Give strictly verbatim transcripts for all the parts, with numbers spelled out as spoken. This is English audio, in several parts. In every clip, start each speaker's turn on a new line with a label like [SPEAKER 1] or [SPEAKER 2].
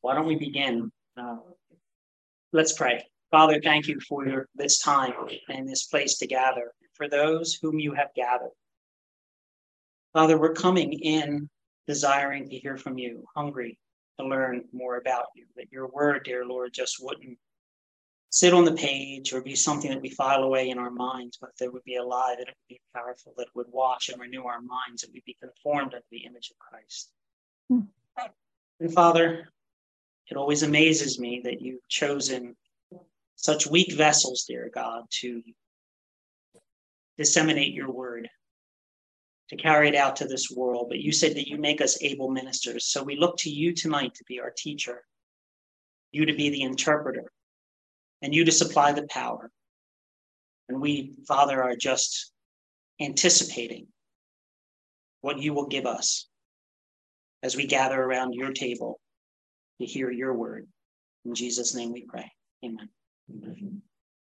[SPEAKER 1] Why don't we begin? Uh, let's pray. Father, thank you for your, this time and this place to gather. For those whom you have gathered. Father, we're coming in desiring to hear from you, hungry to learn more about you, that your word, dear Lord, just wouldn't sit on the page or be something that we file away in our minds, but that it would be alive, that it would be powerful, that it would wash and renew our minds, that we'd be conformed unto the image of Christ. Hmm. And Father, it always amazes me that you've chosen such weak vessels, dear God, to disseminate your word, to carry it out to this world. But you said that you make us able ministers. So we look to you tonight to be our teacher, you to be the interpreter, and you to supply the power. And we, Father, are just anticipating what you will give us as we gather around your table to hear your word. In Jesus' name we pray. Amen. Amen.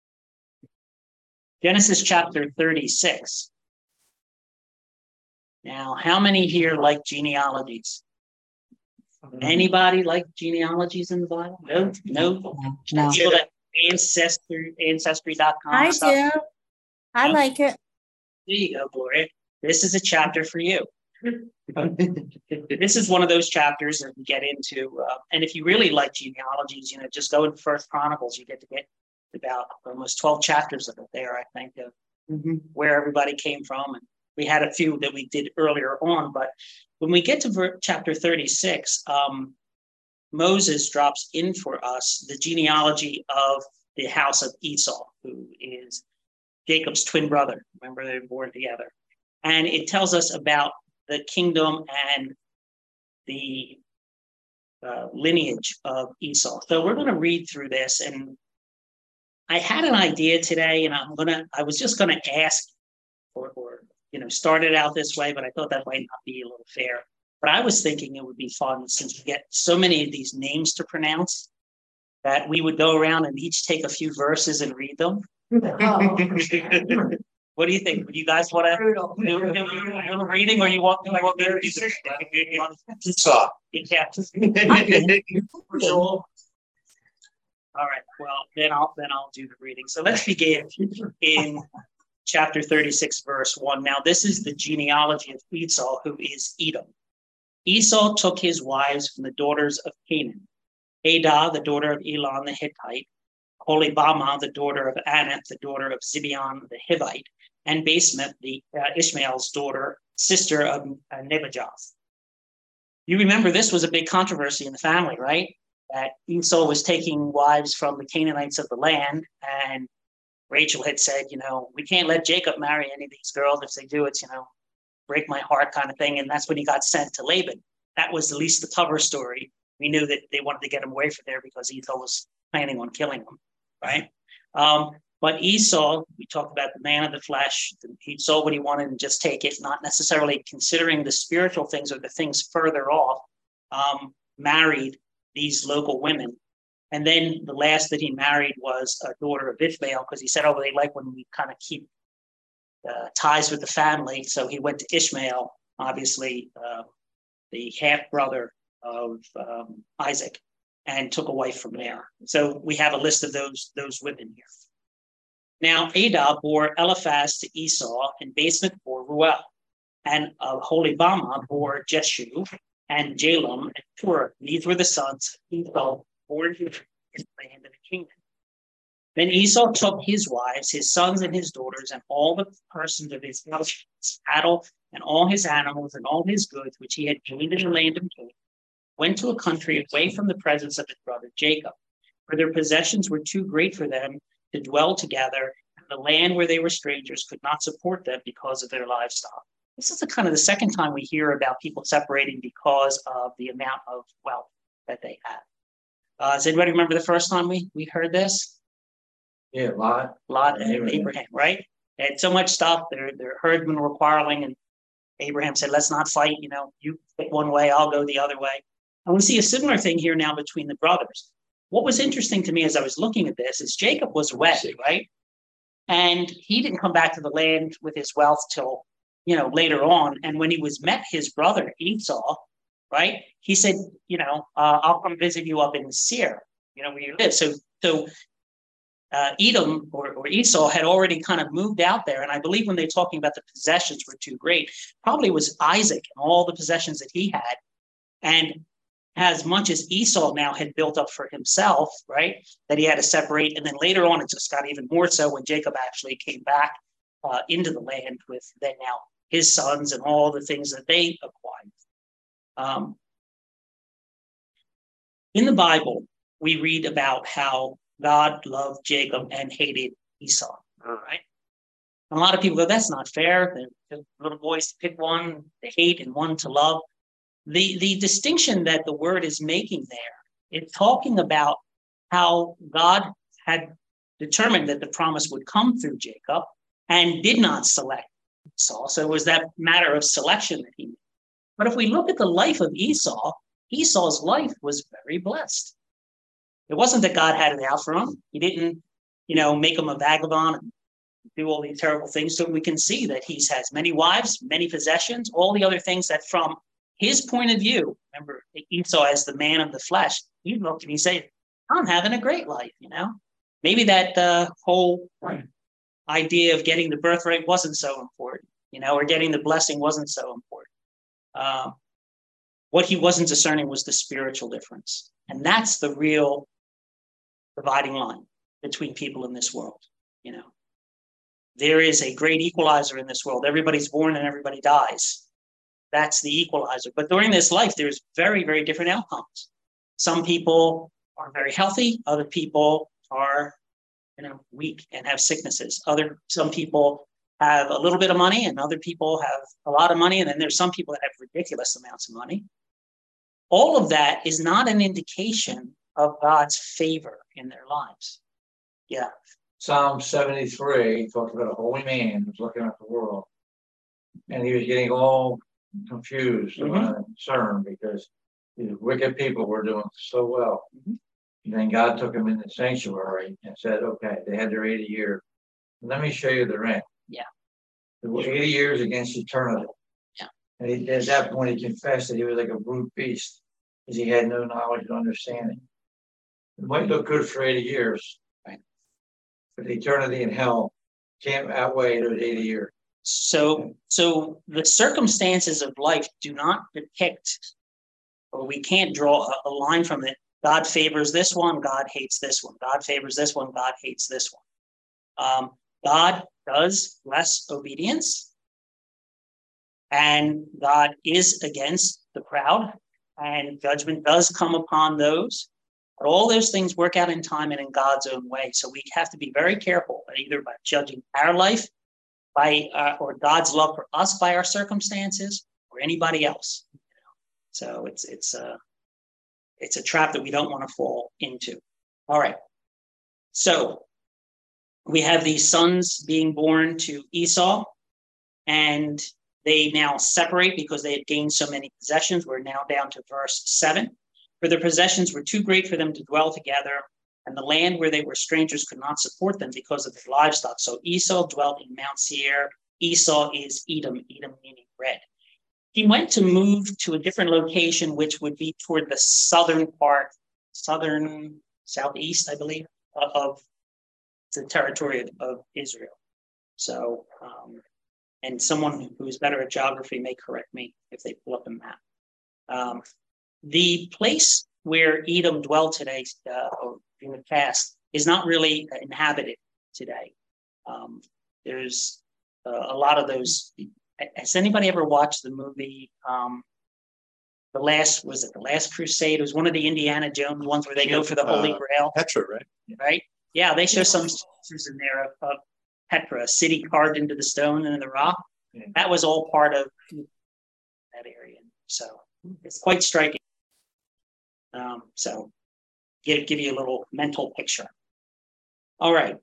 [SPEAKER 1] Genesis chapter thirty-six. Now, how many here like genealogies? Anybody like genealogies in the Bible? No, no.
[SPEAKER 2] No.
[SPEAKER 1] People that ancestry ancestry dot com.
[SPEAKER 2] I
[SPEAKER 1] stuff.
[SPEAKER 2] do. I
[SPEAKER 1] No?
[SPEAKER 2] like it.
[SPEAKER 1] There you go, Gloria. This is a chapter for you. This is one of those chapters that we get into. Uh, and if you really like genealogies, you know, just go in First Chronicles. You get to get about almost twelve chapters of it there, I think, of mm-hmm. where everybody came from. And we had a few that we did earlier on. But when we get to ver- chapter thirty-six, um, Moses drops in for us the genealogy of the house of Esau, who is Jacob's twin brother. Remember, they were born together. And it tells us about the kingdom and the uh, lineage of Esau. So we're going to read through this. And I had an idea today, and I'm going to, I was just going to ask or, or, you know, start it out this way, but I thought that might not be a little fair. But I was thinking it would be fun, since we get so many of these names to pronounce, that we would go around and each take a few verses and read them. Oh. What do you think? Would you guys want to do a little reading, or you want, you want me to do this?
[SPEAKER 3] Stop.
[SPEAKER 1] Yeah. All right. Well, then I'll then I'll do the reading. So let's begin in chapter thirty-six, verse one. Now, this is the genealogy of Esau, who is Edom. Esau took his wives from the daughters of Canaan: Adah, the daughter of Elon the Hittite; Oholibamah, the daughter of Anath, the daughter of Zibeon the Hivite; and Basemath, the uh, Ishmael's daughter, sister of uh, Nebajoth. You remember this was a big controversy in the family, right? That Esau was taking wives from the Canaanites of the land, and Rachel had said, you know, we can't let Jacob marry any of these girls. If they do, it's, you know, break my heart kind of thing. And that's when he got sent to Laban. That was at least the cover story. We knew that they wanted to get him away from there because Esau was planning on killing him, right? Um, but Esau, we talked about the man of the flesh. He saw what he wanted and just take it, not necessarily considering the spiritual things or the things further off, um, married these local women. And then the last that he married was a daughter of Ishmael, because he said, oh, they like when we kind of keep uh, ties with the family. So he went to Ishmael, obviously uh, the half-brother of um, Isaac, and took a wife from there. So we have a list of those, those women here. Now, Adah bore Eliphaz to Esau, and Basemath bore Ruel, and uh, Oholibamah bore Jeshua, and Jalem, and Pur. These were the sons of Esau, born in the land of Canaan. Then Esau took his wives, his sons and his daughters, and all the persons of his house, his cattle, and all his animals, and all his goods, which he had gained in the land of Canaan, went to a country away from the presence of his brother Jacob, for their possessions were too great for them to dwell together, and the land where they were strangers could not support them because of their livestock. This is the kind of the second time we hear about people separating because of the amount of wealth that they had. Uh, does anybody remember the first time we, we heard this?
[SPEAKER 3] Yeah, Lot.
[SPEAKER 1] Lot and Abraham, Abraham, right? They had so much stuff. Their, their herdsmen were quarreling, and Abraham said, let's not fight. You know, you pick one way, I'll go the other way. And we see a similar thing here now between the brothers. What was interesting to me as I was looking at this is Jacob was wed, right? And he didn't come back to the land with his wealth till, you know, later on. And when he was met his brother Esau, right? He said, you know, uh, I'll come visit you up in Seir, you know, where you live. So, so uh, Edom or, or Esau had already kind of moved out there. And I believe when they're talking about the possessions were too great, probably was Isaac and all the possessions that he had. And as much as Esau now had built up for himself, right, that he had to separate. And then later on, it just got even more so when Jacob actually came back uh, into the land with then now his sons and all the things that they acquired. Um, in the Bible, we read about how God loved Jacob and hated Esau, right? And a lot of people go, that's not fair. The little boys to pick one to hate and one to love. The, the distinction that the word is making there, it's talking about how God had determined that the promise would come through Jacob and did not select Esau. So it was that matter of selection that he made. But if we look at the life of Esau, Esau's life was very blessed. It wasn't that God had it out for him. He didn't, you know, make him a vagabond and do all these terrible things. So we can see that he has many wives, many possessions, all the other things that from his point of view, remember Esau as the man of the flesh, he looked and he said, I'm having a great life, you know. Maybe that uh, whole idea of getting the birthright wasn't so important, you know, or getting the blessing wasn't so important. Uh, what he wasn't discerning was the spiritual difference. And that's the real dividing line between people in this world, you know. There is a great equalizer in this world. Everybody's born and everybody dies. That's the equalizer. But during this life, there's very, very different outcomes. Some people are very healthy. Other people are, you know, weak and have sicknesses. Other, some people have a little bit of money and other people have a lot of money. And then there's some people that have ridiculous amounts of money. All of that is not an indication of God's favor in their lives. Yeah.
[SPEAKER 3] Psalm seventy-three talks about a holy man who's looking at the world. And he was getting all confused mm-hmm. and concerned because these wicked people were doing so well. Mm-hmm. And then God took them in the sanctuary and said, okay, they had their eighty years. Let me show you the end.
[SPEAKER 1] Yeah.
[SPEAKER 3] It was eighty years against eternity.
[SPEAKER 1] Yeah.
[SPEAKER 3] And he, at that point, he confessed that he was like a brute beast because he had no knowledge and understanding. It might look good for eighty years.
[SPEAKER 1] Right.
[SPEAKER 3] But eternity in hell can't outweigh those eighty years.
[SPEAKER 1] So, so the circumstances of life do not depict, or we can't draw a, a line from it. God favors this one, God hates this one. God favors this one, God hates this one. Um, God does bless obedience, and God is against the proud, and judgment does come upon those. But all those things work out in time and in God's own way. So we have to be very careful, either by judging our life by uh, or God's love for us by our circumstances or anybody else. You know? So it's it's a it's a trap that we don't want to fall into. All right. So we have these sons being born to Esau, and they now separate because they had gained so many possessions. We're now down to verse seven. For their possessions were too great for them to dwell together, and the land where they were strangers could not support them because of their livestock. So Esau dwelt in Mount Seir. Esau is Edom, Edom meaning red. He went to move to a different location, which would be toward the southern part, southern, southeast, I believe, of the territory of, of Israel. So, um, and someone who is better at geography may correct me if they pull up a map. Um, the place where Edom dwelled today, uh, or in the past, is not really inhabited today. Um, there's uh, a lot of those. Has anybody ever watched the movie, um, the last, was it the Last Crusade? It was one of the Indiana Jones ones where they go for the Holy
[SPEAKER 2] uh,
[SPEAKER 1] Grail.
[SPEAKER 2] Petra, right?
[SPEAKER 1] Right? Yeah, they show some pictures in there of, of Petra, a city carved into the stone and in the rock. Yeah. That was all part of that area. So it's quite striking. Um, so give, give you a little mental picture. All right.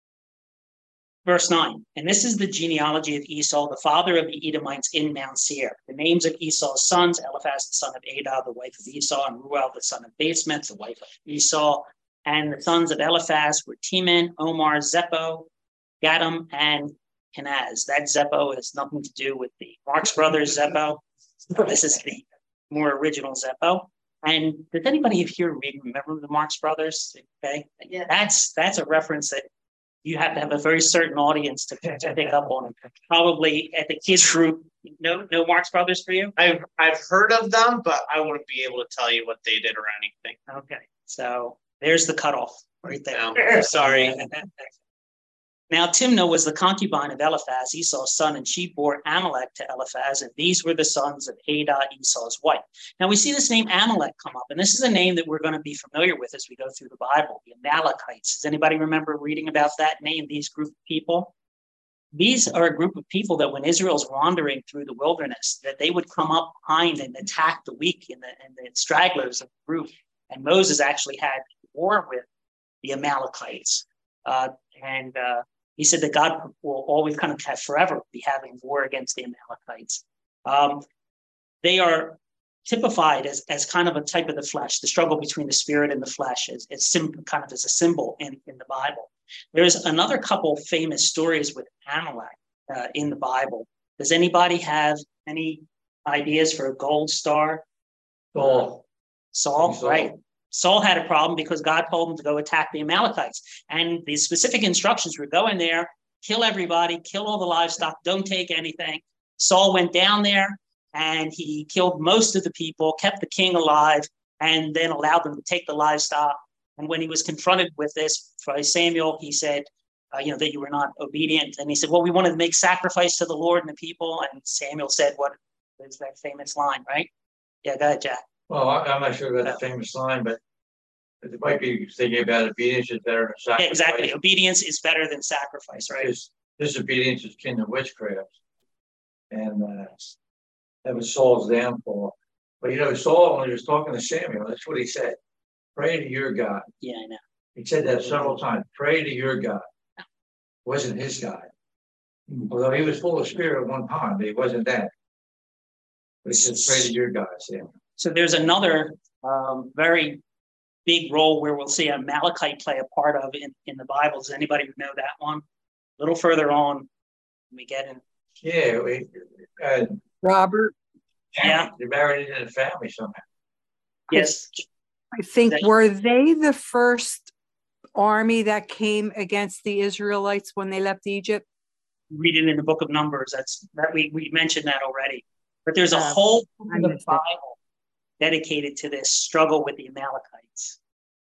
[SPEAKER 1] Verse nine, and this is the genealogy of Esau, the father of the Edomites in Mount Seir. The names of Esau's sons: Eliphaz, the son of Adah, the wife of Esau, and Ruel, the son of Basemath, the wife of Esau. And the sons of Eliphaz were Teman, Omar, Zepho, Gatam, and Kenaz. That Zepho has nothing to do with the Marx brothers Zepho. This is the more original Zeppo. And does anybody here read, remember the Marx Brothers? Okay. Yeah. That's, that's a reference that you have to have a very certain audience to, to pick up on it. Probably at the kids group, no, no Marx Brothers for you?
[SPEAKER 2] I've I've heard of them, but I wouldn't be able to tell you what they did or anything.
[SPEAKER 1] Okay, so there's the cutoff right there.
[SPEAKER 2] No, sorry.
[SPEAKER 1] Now Timnah was the concubine of Eliphaz, Esau's son, and she bore Amalek to Eliphaz, and these were the sons of Adah, Esau's wife. Now we see this name Amalek come up, and this is a name that we're going to be familiar with as we go through the Bible, the Amalekites. Does anybody remember reading about that name, these group of people? These are a group of people that when Israel's wandering through the wilderness, that they would come up behind and attack the weak and the, and the stragglers of the group. And Moses actually had war with the Amalekites. Uh, and uh, he said that God will always kind of have forever be having war against the Amalekites. Um, they are typified as, as kind of a type of the flesh, the struggle between the spirit and the flesh is, is sim- kind of as a symbol in, in the Bible. There's another couple famous stories with Amalek uh, in the Bible. Does anybody have any ideas for a gold star?
[SPEAKER 3] Saul.
[SPEAKER 1] Saul,
[SPEAKER 3] Saul.
[SPEAKER 1] right. Saul had a problem because God told him to go attack the Amalekites. And the specific instructions were go in there, kill everybody, kill all the livestock, don't take anything. Saul went down there and he killed most of the people, kept the king alive, and then allowed them to take the livestock. And when he was confronted with this by Samuel, he said, uh, you know, that you were not obedient. And he said, well, we wanted to make sacrifice to the Lord and the people. And Samuel said, what is that famous line, right? Yeah, go ahead, Jack.
[SPEAKER 3] Well, I, I'm not sure about the famous line, but it might be thinking about obedience is better than sacrifice.
[SPEAKER 1] Yeah, exactly. Obedience is better than sacrifice, right?
[SPEAKER 3] This, disobedience is kin to witchcraft. And uh, that was Saul's downfall. But, you know, Saul, when he was talking to Samuel, that's what he said. Pray to your God.
[SPEAKER 1] Yeah, I know.
[SPEAKER 3] He said that several times. Pray to your God. It wasn't his God. Although he was full of spirit at one time, but he wasn't that. But he said, pray to your God, Samuel.
[SPEAKER 1] So there's another um, very big role where we'll see Amalekite play a part of in, in the Bible. Does anybody know that one? A little further on, we get in.
[SPEAKER 3] Yeah, we, uh,
[SPEAKER 4] Robert.
[SPEAKER 1] Yeah.
[SPEAKER 3] They're married into the family somehow.
[SPEAKER 1] Yes.
[SPEAKER 4] I think,
[SPEAKER 1] That-
[SPEAKER 4] were they the first army that came against the Israelites when they left Egypt?
[SPEAKER 1] Read it in the book of Numbers. That's that we, we mentioned that already. But there's a
[SPEAKER 4] Yeah,
[SPEAKER 1] whole
[SPEAKER 4] I
[SPEAKER 1] book of
[SPEAKER 4] missed it.
[SPEAKER 1] Bible dedicated to this struggle with the Amalekites.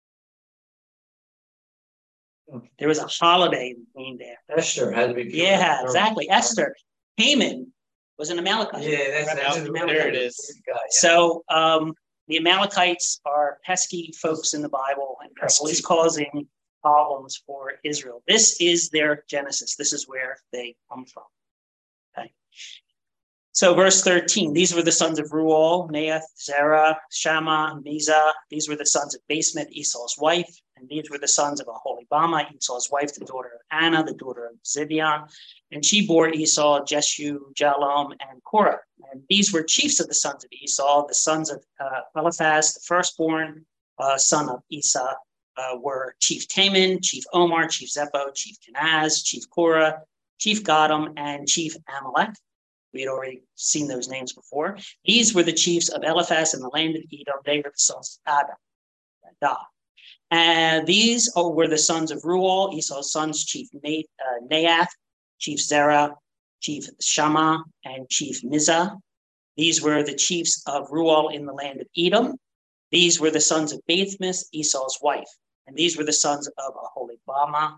[SPEAKER 1] There was a holiday named after.
[SPEAKER 3] Esther had to be.
[SPEAKER 1] Yeah, exactly. Esther. Haman was an Amalekite.
[SPEAKER 3] Yeah, that's, that's
[SPEAKER 2] There it is.
[SPEAKER 3] Guy, yeah.
[SPEAKER 1] So um, the Amalekites are pesky folks in the Bible and they're always causing problems for Israel. This is their genesis. This is where they come from. Okay. So verse thirteen, these were the sons of Ruel, Naath, Zerah, Shammah, Mizah. These were the sons of Basemath, Esau's wife. And these were the sons of Aholibama, Esau's wife, the daughter of Anna, the daughter of Zibeon. And she bore Esau, Jeshu, Jalom, and Korah. And these were chiefs of the sons of Esau, the sons of uh, Eliphaz, the firstborn uh, son of Esau, uh, were Chief Taman, Chief Omar, Chief Zepho, Chief Kenaz, Chief Korah, Chief Godam, and Chief Amalek. We had already seen those names before. These were the chiefs of Eliphaz in the land of Edom. They were the sons of Adam. Adah. And these were the sons of Ruel, Esau's sons, Chief Naath, Chief Zerah, Chief Shammah, and Chief Mizah. These were the chiefs of Ruel in the land of Edom. These were the sons of Basemath, Esau's wife. And these were the sons of Aholibama,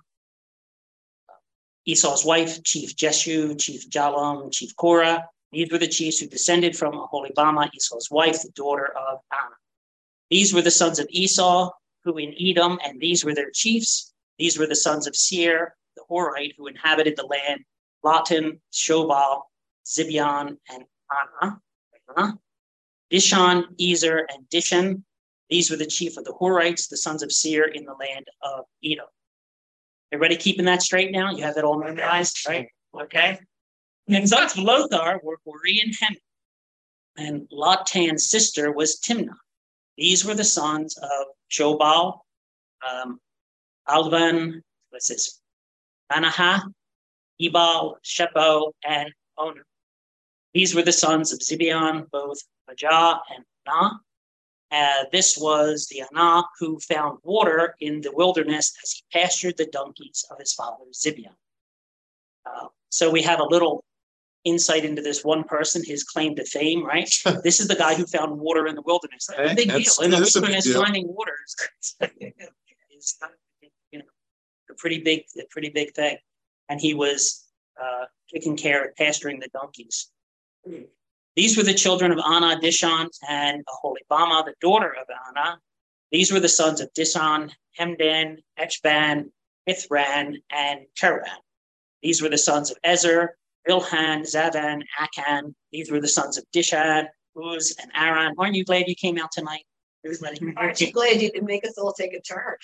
[SPEAKER 1] Esau's wife, Chief Jeshu, Chief Jalom, Chief Korah. These were the chiefs who descended from Aholibama, Esau's wife, the daughter of Anna. These were the sons of Esau, who in Edom, and these were their chiefs. These were the sons of Seir, the Horite, who inhabited the land, Lotan, Shobal, Zibeon, and Anna. Uh, Dishon, Ezer, and Dishan. These were the chief of the Horites, the sons of Seir in the land of Edom. Everybody keeping that straight now? You have that all memorized, right? Okay. And sons of Lothar were Hori and Heman. And Lotan's sister was Timnah. These were the sons of Shobal, um, Alvan, what's this? Anahah, Ebal, Shepo, and Onan. These were the sons of Zibeon, both Majah and Anah. Uh, this was the Anah who found water in the wilderness as he pastured the donkeys of his father Zibeon. Uh, so we have a little insight into this one person, his claim to fame, right? This is the guy who found water in the wilderness. That's a big deal. In the wilderness, finding water is, is you know, a pretty big, a pretty big thing. And he was uh, taking care of pasturing the donkeys. These were the children of Anah, Dishon, and Aholibamah, the daughter of Anah. These were the sons of Dishon, Hemdan, Echban, Ithran, and Keran. These were the sons of Ezer, Bilhan, Zavan, Akan. These were the sons of Dishan, Uz, and Aran. Aren't you glad you came out tonight?
[SPEAKER 5] Aren't you glad you didn't make us all take a turn?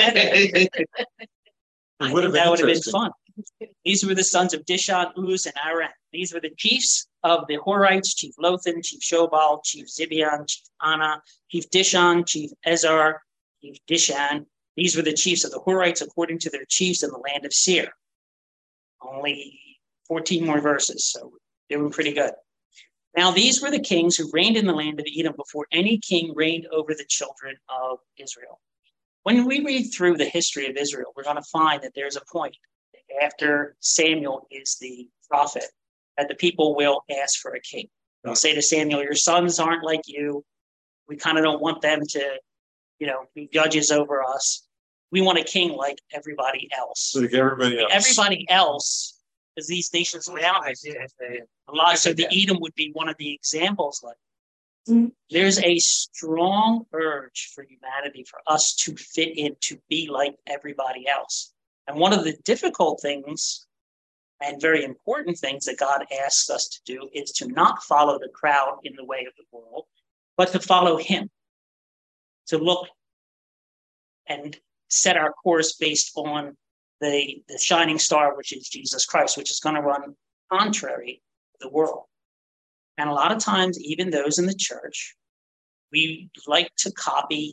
[SPEAKER 1] I think that would have been fun. These were the sons of Dishon, Uz, and Aran. These were the chiefs of the Horites, Chief Lothan, Chief Shobal, Chief Zibeon, Chief Anah, Chief Dishon, Chief Ezer, Chief Dishan. These were the chiefs of the Horites according to their chiefs in the land of Seir. Only fourteen more verses, so doing pretty good. Now, these were the kings who reigned in the land of Edom before any king reigned over the children of Israel. When we read through the history of Israel, we're going to find that there's a point after Samuel is the prophet that the people will ask for a king. They'll say to Samuel, your sons aren't like you. We kind of don't want them to, you know, be judges over us. We want a king like everybody else.
[SPEAKER 6] Like everybody else.
[SPEAKER 1] Everybody else, because these nations around us, a lot. So the Edom would be one of the examples. Like, mm-hmm. There's a strong urge for humanity, for us to fit in, to be like everybody else. And one of the difficult things and very important things that God asks us to do is to not follow the crowd in the way of the world, but to follow him, to look and set our course based on the, the shining star, which is Jesus Christ, which is going to run contrary to the world. And a lot of times, even those in the church, we like to copy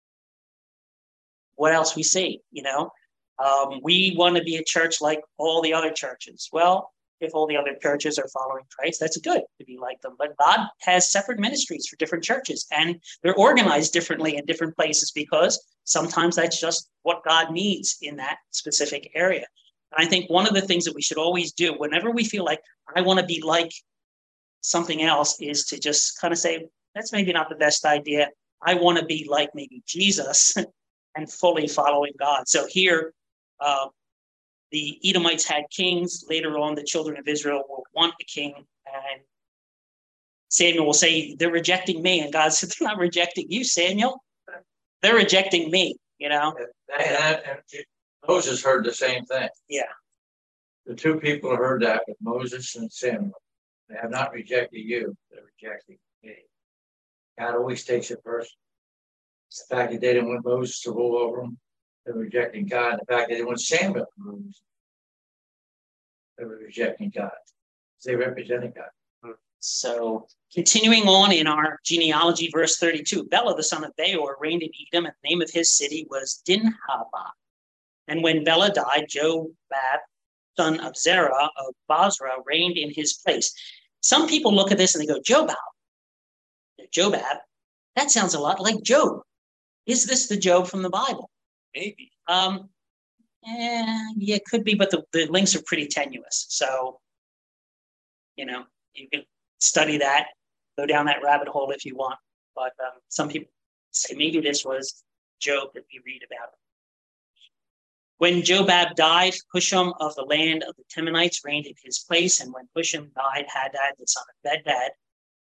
[SPEAKER 1] what else we see, you know? Um, we want to be a church like all the other churches. Well, if all the other churches are following Christ, that's good to be like them. But God has separate ministries for different churches, and they're organized differently in different places because sometimes that's just what God needs in that specific area. And I think one of the things that we should always do whenever we feel like I want to be like something else is to just kind of say, that's maybe not the best idea. I want to be like maybe Jesus and fully following God. So here, uh, the Edomites had kings. Later on, the children of Israel will want a king. And Samuel will say, they're rejecting me. And God said, they're not rejecting you, Samuel. They're rejecting me, you know?
[SPEAKER 3] And, and, and Moses heard the same thing.
[SPEAKER 1] Yeah.
[SPEAKER 3] The two people heard that with Moses and Samuel. They have not rejected you, they're rejecting me. God always takes it first. The fact that they didn't want Moses to rule over them, they're rejecting God. The fact that they didn't want Samuel to rule, they were rejecting God. They represented God.
[SPEAKER 1] So continuing on in our genealogy, verse thirty-two, Bela, the son of Beor, reigned in Edom, and the name of his city was Dinhabah. And when Bela died, Jobab, son of Zerah of Basra, reigned in his place. Some people look at this and they go, Jobab, Jobab, that sounds a lot like Job. Is this the Job from the Bible?
[SPEAKER 6] Maybe.
[SPEAKER 1] Um, eh, yeah, it could be, but the, the links are pretty tenuous. So, you know, you can study that, go down that rabbit hole if you want. But um, some people say maybe this was Job that we read about. When Jobab died, Husham of the land of the Temanites reigned in his place. And when Husham died, Hadad, the son of Bedad,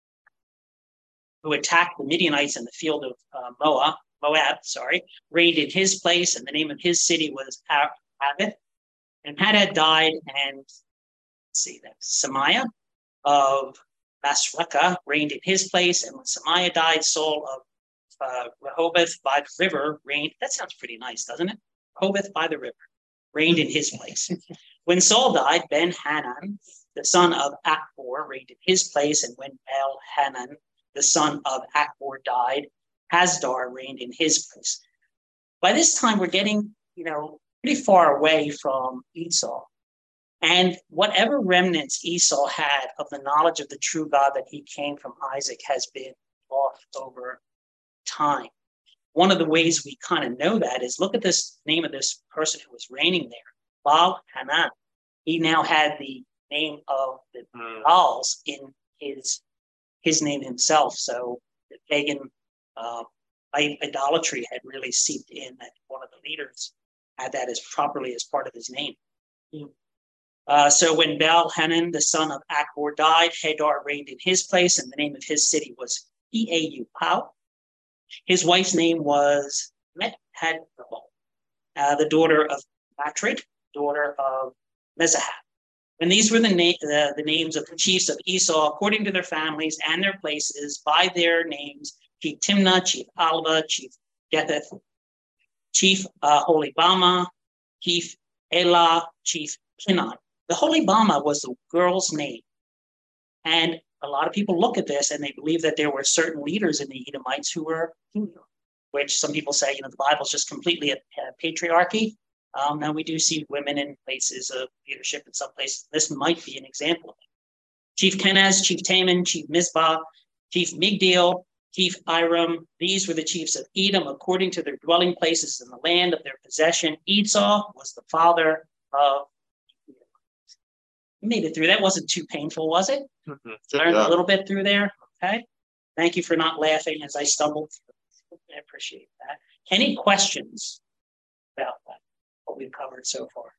[SPEAKER 1] who attacked the Midianites in the field of uh, Moab, Moab, sorry, reigned in his place, and the name of his city was Avith. And Hadad died, and let's see, that Samiah of Masrekah reigned in his place, and when Samiah died, Saul of uh, Rehoboth by the river reigned. That sounds pretty nice, doesn't it? Rehoboth by the river reigned in his place. When Saul died, Ben-Hanan, the son of Achbor, reigned in his place, and when El-Hanan, the son of Achbor, died, Hasdar reigned in his place. By this time, we're getting, you know, pretty far away from Esau. And whatever remnants Esau had of the knowledge of the true God that he came from Isaac has been lost off over time. One of the ways we kind of know that is look at this name of this person who was reigning there, Baal Hanan. He now had the name of the Baals in his his name himself. So the pagan uh, idolatry had really seeped in that one of the leaders had that as properly as part of his name. Uh, so when Baal Hanan, the son of Achbor, died, Hadar reigned in his place, and the name of his city was P-A-U-Pau. His wife's name was Met-Hadrabal, uh, the daughter of Matred, daughter of Mezahab. And these were the, na- the, the names of the chiefs of Esau, according to their families and their places, by their names: Chief Timnah, Chief Alva, Chief Getheth, Chief uh, Holibama, Chief Elah, Chief Kinon. The Holibama was the girl's name. And a lot of people look at this and they believe that there were certain leaders in the Edomites who were female, which some people say, you know, the Bible's just completely a, a patriarchy. Um, now we do see women in places of leadership in some places. This might be an example of it. Chief Kenaz, Chief Taman, Chief Mizpah, Chief Migdal, Chief Iram. These were the chiefs of Edom according to their dwelling places in the land of their possession. Esau was the father of Edom. We made it through. That wasn't too painful, was it?
[SPEAKER 6] Mhm.
[SPEAKER 1] Learned
[SPEAKER 6] Yeah.
[SPEAKER 1] a little bit through there. Okay. Thank you for not laughing as I stumbled through. I appreciate that. Any questions about that? What we've covered so far.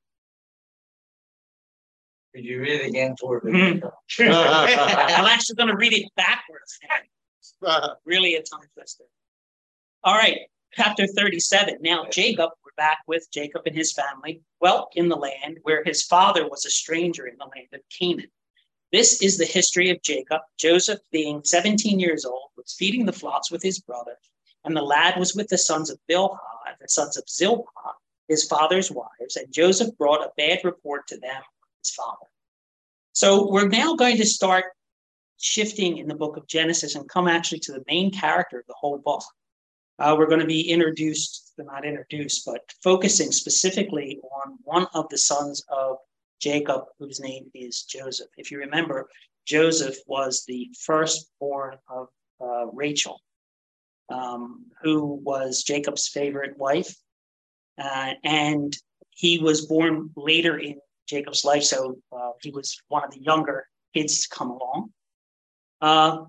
[SPEAKER 3] Could you read it again toward the
[SPEAKER 1] Mhm.
[SPEAKER 3] end?
[SPEAKER 1] I'm actually going to read it backwards. Really a tongue twister. All right, chapter thirty-seven. Now Jacob, we're back with Jacob and his family, dwelt in the land where his father was a stranger in the land of Canaan. This is the history of Jacob. Joseph, being seventeen years old, was feeding the flocks with his brother, and the lad was with the sons of Bilhah and the sons of Zilpah, his father's wives, and Joseph brought a bad report to them of his father. So we're now going to start shifting in the book of Genesis and come actually to the main character of the whole book. Uh, we're going to be introduced, not introduced, but focusing specifically on one of the sons of Jacob, whose name is Joseph. If you remember, Joseph was the firstborn of uh, Rachel, um, who was Jacob's favorite wife. Uh, and he was born later in Jacob's life, so uh, he was one of the younger kids to come along. Uh,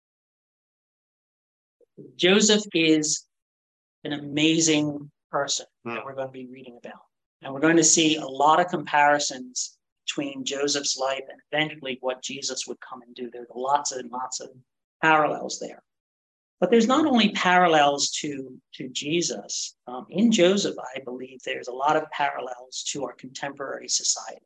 [SPEAKER 1] Joseph is an amazing person that we're going to be reading about. And we're going to see a lot of comparisons between Joseph's life and eventually what Jesus would come and do. There's lots and lots of parallels there. But there's not only parallels to, to Jesus. Um, in Joseph, I believe there's a lot of parallels to our contemporary society.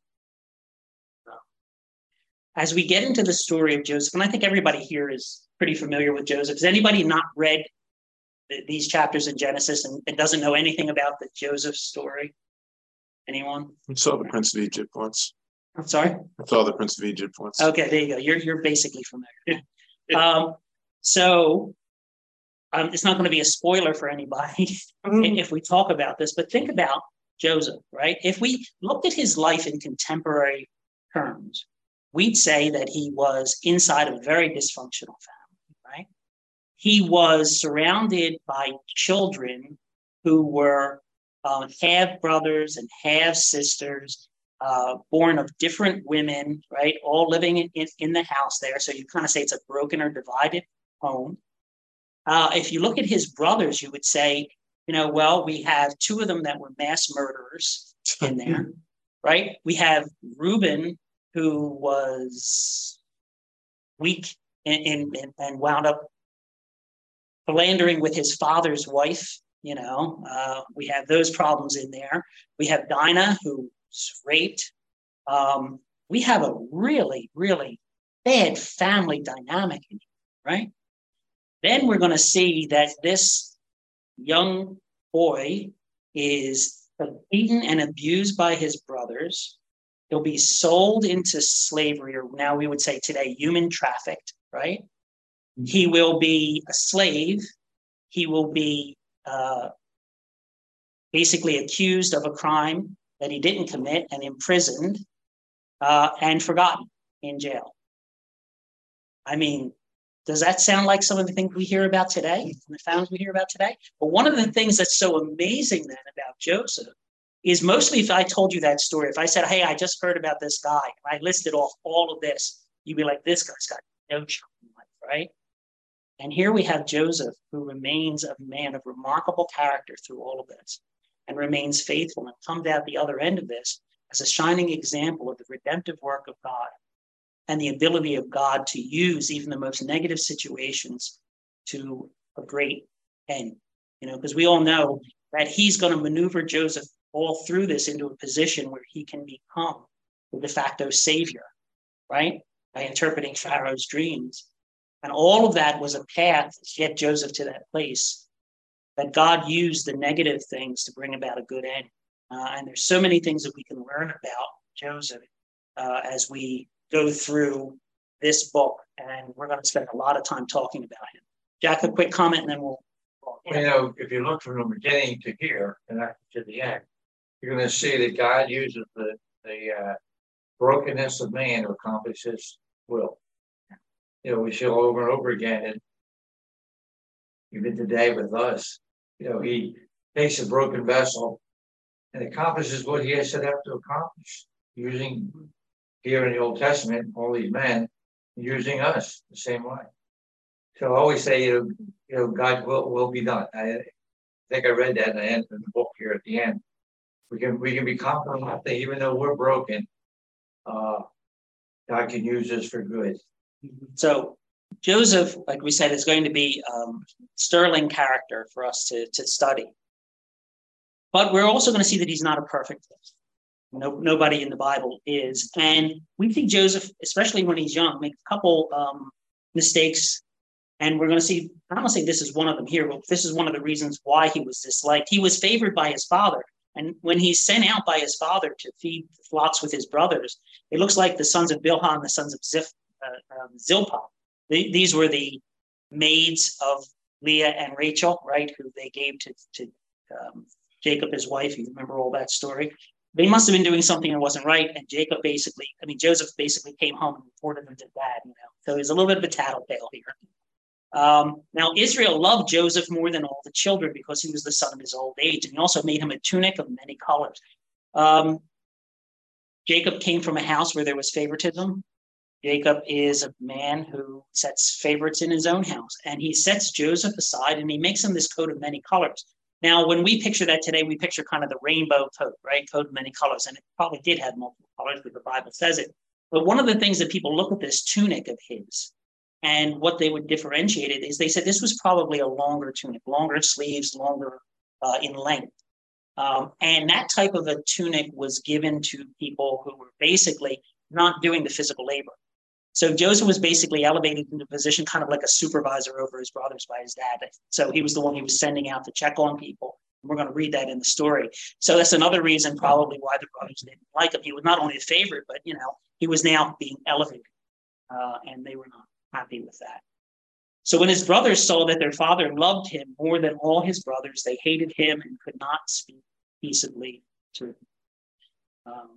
[SPEAKER 1] As we get into the story of Joseph, and I think everybody here is pretty familiar with Joseph. Has anybody not read the, these chapters in Genesis and, and doesn't know anything about the Joseph story? Anyone?
[SPEAKER 6] I saw the Prince of Egypt once.
[SPEAKER 1] I'm sorry?
[SPEAKER 6] I saw the Prince of Egypt once.
[SPEAKER 1] Okay, there you go. You're, you're basically familiar. um, so um, it's not going to be a spoiler for anybody if we talk about this, but think about Joseph, right? If we looked at his life in contemporary terms, we'd say that he was inside a very dysfunctional family, right? He was surrounded by children who were uh, half brothers and half sisters, uh, born of different women, right? All living in, in, in the house there. So you kind of say it's a broken or divided home. Uh, if you look at his brothers, you would say, you know, well, we have two of them that were mass murderers in there, right? We have Reuben, who was weak and, and, and wound up philandering with his father's wife. You know, uh, we have those problems in there. We have Dinah, who was raped. Um, we have a really, really bad family dynamic in here, right? Then we're going to see that this young boy is beaten and abused by his brothers. He'll be sold into slavery, or now we would say today, human trafficked, right? He will be a slave. He will be uh, basically accused of a crime that he didn't commit and imprisoned uh, and forgotten in jail. I mean, Does that sound like some of the things we hear about today, and the families we hear about today? But one of the things that's so amazing then about Joseph is mostly if I told you that story, if I said, hey, I just heard about this guy, and I listed off all of this, you'd be like, this guy's got no chance in life, right? And here we have Joseph, who remains a man of remarkable character through all of this and remains faithful and comes out the other end of this as a shining example of the redemptive work of God and the ability of God to use even the most negative situations to a great end. You know, because we all know that he's going to maneuver Joseph all through this into a position where he can become the de facto savior, right? By interpreting Pharaoh's dreams. And all of that was a path to get Joseph to that place, that God used the negative things to bring about a good end. Uh, and there's so many things that we can learn about Joseph uh, as we go through this book. And we're going to spend a lot of time talking about him. Jack, a quick comment and then we'll.
[SPEAKER 3] Well, you know, if you look from the beginning to here and to the end, you're going to see that God uses the, the uh, brokenness of man to accomplish his will. You know, we see over and over again, and even today with us, you know, he takes a broken vessel and accomplishes what he has set out to accomplish, using here in the Old Testament, all these men, using us the same way. So I always say, you know, you know, God will, will be done. I think I read that in the end of the book here at the end. We can we can be confident that even though we're broken, uh, God can use us for good.
[SPEAKER 1] So Joseph, like we said, is going to be um, sterling character for us to, to study. But we're also going to see that he's not a perfect person. No, nobody in the Bible is. And we see Joseph, especially when he's young, make a couple um, mistakes. And we're going to see, I don't want to say this is one of them here, but this is one of the reasons why he was disliked. He was favored by his father. And when he's sent out by his father to feed the flocks with his brothers, it looks like the sons of Bilhah and the sons of Ziph, uh, um, Zilpah. They, these were the maids of Leah and Rachel, right, who they gave to, to um, Jacob, his wife. You remember all that story. They must have been doing something that wasn't right. And Jacob basically, I mean, Joseph basically came home and reported them to dad, you know. So he's a little bit of a tattletale here. Um, now, Israel loved Joseph more than all the children because he was the son of his old age. And he also made him a tunic of many colors. Um, Jacob came from a house where there was favoritism. Jacob is a man who sets favorites in his own house. And he sets Joseph aside and he makes him this coat of many colors. Now, when we picture that today, we picture kind of the rainbow coat, right? Coat of many colors. And it probably did have multiple colors, but the Bible says it. But one of the things that people look at this tunic of his, and what they would differentiate it is they said this was probably a longer tunic, longer sleeves, longer uh, in length. Um, and that type of a tunic was given to people who were basically not doing the physical labor. So Joseph was basically elevated into a position kind of like a supervisor over his brothers by his dad. So he was the one he was sending out to check on people. We're going to read that in the story. So that's another reason probably why the brothers didn't like him. He was not only a favorite, but, you know, he was now being elevated uh, and they were not happy with that. So when his brothers saw that their father loved him more than all his brothers, they hated him and could not speak peaceably to him. Um,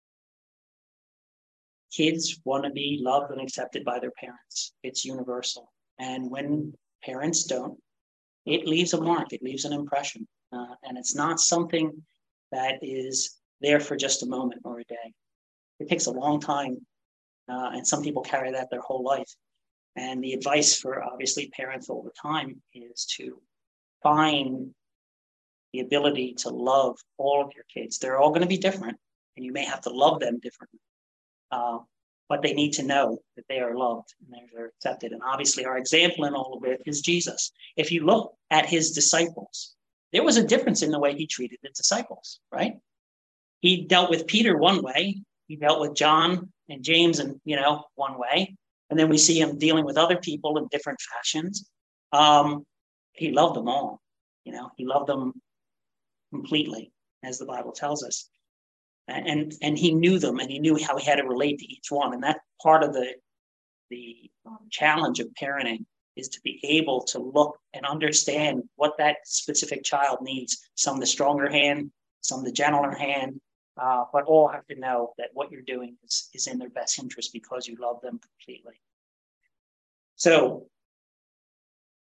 [SPEAKER 1] kids want to be loved and accepted by their parents. It's universal. And when parents don't, it leaves a mark. It leaves an impression. Uh, and it's not something that is there for just a moment or a day. It takes a long time. Uh, and some people carry that their whole life. And the advice for obviously parents all the time is to find the ability to love all of your kids. They're all going to be different, and you may have to love them differently. Uh, but they need to know that they are loved and they're accepted. And obviously our example in all of it is Jesus. If you look at his disciples, there was a difference in the way he treated the disciples, right? He dealt with Peter one way. He dealt with John and James and, you know, one way. And then we see him dealing with other people in different fashions. Um, he loved them all. You know, he loved them completely, as the Bible tells us. And, and he knew them and he knew how he had to relate to each one. And that part of the, the challenge of parenting is to be able to look and understand what that specific child needs. Some the stronger hand, some the gentler hand, Uh, but all have to know that what you're doing is, is in their best interest because you love them completely. So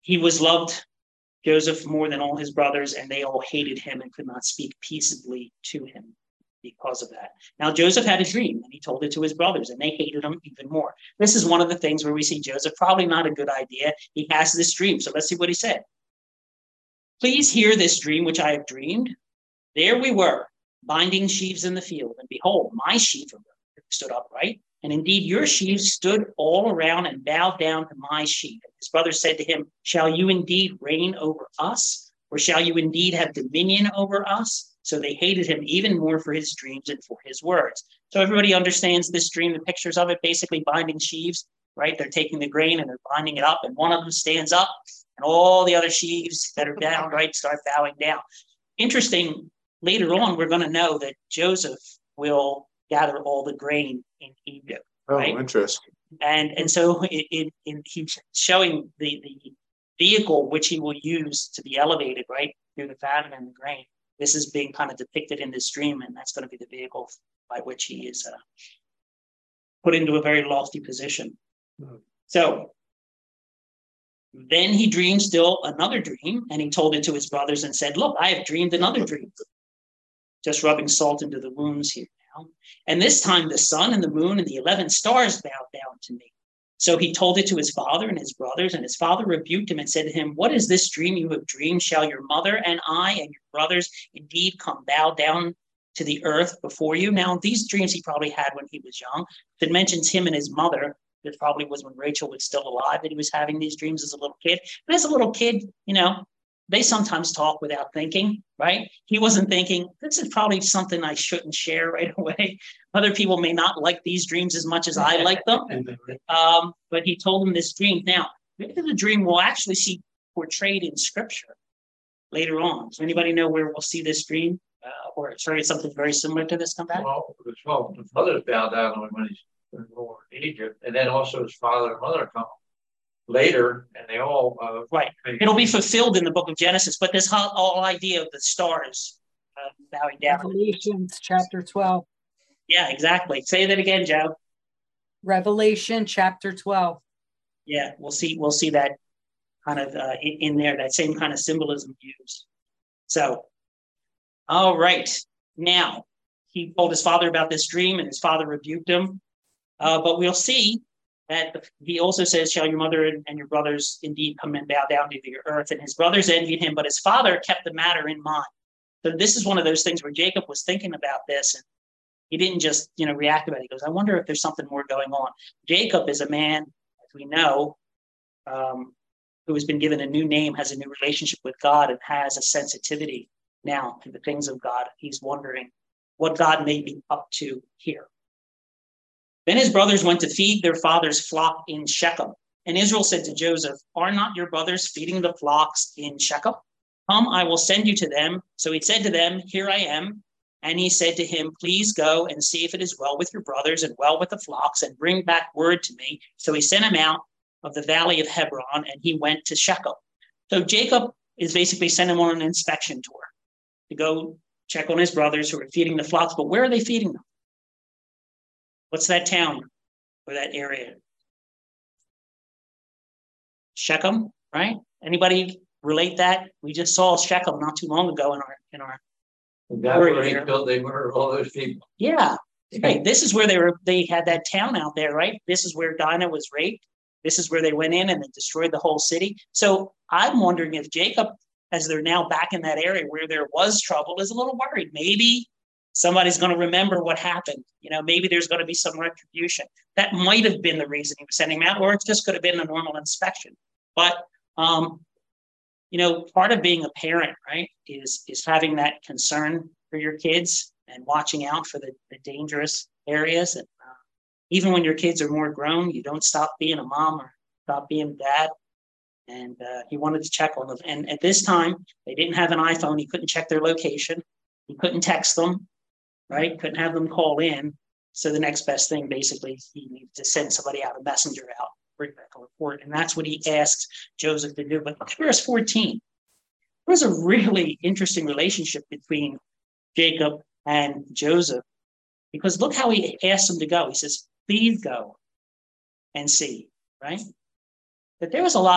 [SPEAKER 1] he was loved, Joseph, more than all his brothers, and they all hated him and could not speak peaceably to him because of that. Now, Joseph had a dream, and he told it to his brothers, and they hated him even more. This is one of the things where we see Joseph, probably not a good idea. He has this dream, so let's see what he said. Please hear this dream which I have dreamed. There we were, binding sheaves in the field, and behold, my sheaf stood upright, and indeed your sheaves stood all around and bowed down to my sheaf. And his brothers said to him, shall you indeed reign over us, or shall you indeed have dominion over us? So they hated him even more for his dreams and for his words. So everybody understands this dream, the pictures of it, basically binding sheaves, right? They're taking the grain and they're binding it up, and one of them stands up, and all the other sheaves that are down, right, start bowing down. Interesting, later on, we're going to know that Joseph will gather all the grain in Egypt.
[SPEAKER 6] Oh,
[SPEAKER 1] right?
[SPEAKER 6] interesting.
[SPEAKER 1] And and so it, it, it, he's showing the, the vehicle which he will use to be elevated, right, through the famine and the grain. This is being kind of depicted in this dream, and that's going to be the vehicle by which he is uh, put into a very lofty position. Mm-hmm. So then he dreamed still another dream, and he told it to his brothers and said, look, I have dreamed another dream. Just rubbing salt into the wounds here now. And this time the sun and the moon and the eleven stars bowed down to me. So he told it to his father and his brothers, and his father rebuked him and said to him, what is this dream you have dreamed? Shall your mother and I and your brothers indeed come bow down to the earth before you? Now, these dreams he probably had when he was young. It mentions him and his mother. This probably was when Rachel was still alive that he was having these dreams as a little kid. And as a little kid, you know, they sometimes talk without thinking, right? He wasn't thinking, this is probably something I shouldn't share right away. Other people may not like these dreams as much as I like them. Um, but he told them this dream. Now, this is a dream we'll actually see portrayed in scripture later on. Does anybody know where we'll see this dream? Uh, or sorry, something very similar to this come back?
[SPEAKER 3] Well, the twelve brothers bow down to him when he's born in Egypt, and then also his father and mother come later, and they all uh,
[SPEAKER 1] right. It'll be fulfilled in the book of Genesis, but this whole, whole idea of the stars uh, bowing down.
[SPEAKER 4] Revelations chapter twelve.
[SPEAKER 1] Yeah, exactly. Say that again, Joe.
[SPEAKER 4] Revelation chapter twelve.
[SPEAKER 1] Yeah, we'll see. We'll see that kind of uh, in, in there. That same kind of symbolism used. So, all right. Now he told his father about this dream, and his father rebuked him. Uh, but we'll see that he also says, shall your mother and, and your brothers indeed come and bow down to the earth? And his brothers envied him, but his father kept the matter in mind. So this is one of those things where Jacob was thinking about this, and he didn't just, you know, react about it. He goes, I wonder if there's something more going on. Jacob is a man, as we know, um, who has been given a new name, has a new relationship with God, and has a sensitivity now to the things of God. He's wondering what God may be up to here. Then his brothers went to feed their father's flock in Shechem. And Israel said to Joseph, are not your brothers feeding the flocks in Shechem? Come, I will send you to them. So he said to them, here I am. And he said to him, please go and see if it is well with your brothers and well with the flocks, and bring back word to me. So he sent him out of the valley of Hebron, and he went to Shechem. So Jacob is basically sending him on an inspection tour to go check on his brothers who are feeding the flocks. But where are they feeding them? What's that town or that area? Shechem, right? Anybody relate that? We just saw Shechem not too long ago in our in our.
[SPEAKER 3] That's where he built. They murdered all those people.
[SPEAKER 1] Yeah, right. This is where they were. They had that town out there, right? This is where Dinah was raped. This is where they went in and they destroyed the whole city. So I'm wondering if Jacob, as they're now back in that area where there was trouble, is a little worried. Maybe somebody's going to remember what happened. You know, maybe there's going to be some retribution. That might have been the reason he was sending him out, or it just could have been a normal inspection. But, um, you know, part of being a parent, right, is, is having that concern for your kids and watching out for the, the dangerous areas. And uh, even when your kids are more grown, you don't stop being a mom or stop being a dad. And uh, he wanted to check on them. And at this time, they didn't have an iPhone. He couldn't check their location. He couldn't text them. Right? Couldn't have them call in. So the next best thing, basically, he needed to send somebody out, a messenger out, bring back a report. And that's what he asked Joseph to do. But look at verse fourteen. There was a really interesting relationship between Jacob and Joseph, because look how he asked him to go. He says, please go and see, right? But there was a lot of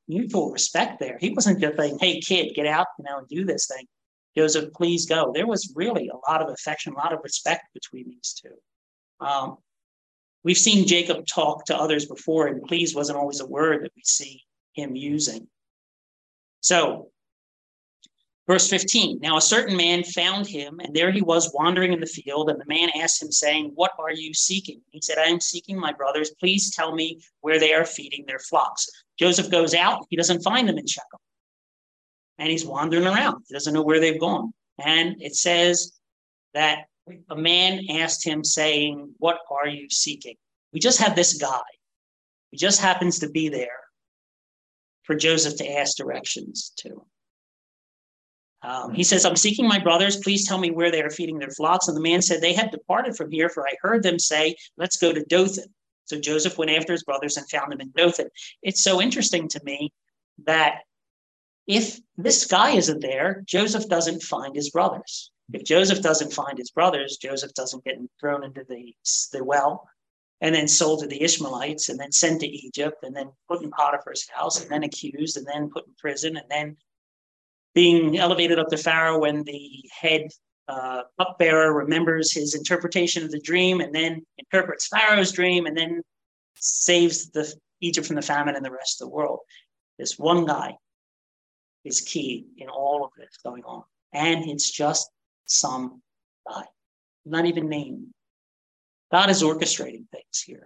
[SPEAKER 1] mutual respect there. He wasn't just saying, hey, kid, get out, you know, and do this thing. Joseph, please go. There was really a lot of affection, a lot of respect between these two. Um, we've seen Jacob talk to others before, and please wasn't always a word that we see him using. So, verse fifteen, now a certain man found him, and there he was wandering in the field, and the man asked him, saying, what are you seeking? He said, I am seeking my brothers. Please tell me where they are feeding their flocks. Joseph goes out. He doesn't find them in Shechem. And he's wandering around. He doesn't know where they've gone. And it says that a man asked him, saying, what are you seeking? We just have this guy. He just happens to be there for Joseph to ask directions to. Um, he says, I'm seeking my brothers. Please tell me where they are feeding their flocks. And the man said, they have departed from here, for I heard them say, let's go to Dothan. So Joseph went after his brothers and found them in Dothan. It's so interesting to me that if this guy isn't there, Joseph doesn't find his brothers. If Joseph doesn't find his brothers, Joseph doesn't get thrown into the, the well and then sold to the Ishmaelites and then sent to Egypt and then put in Potiphar's house and then accused and then put in prison and then being elevated up to Pharaoh when the head uh, cupbearer remembers his interpretation of the dream and then interprets Pharaoh's dream and then saves the Egypt from the famine and the rest of the world. This one guy is key in all of this going on. And it's just some guy, not even named. God is orchestrating things here.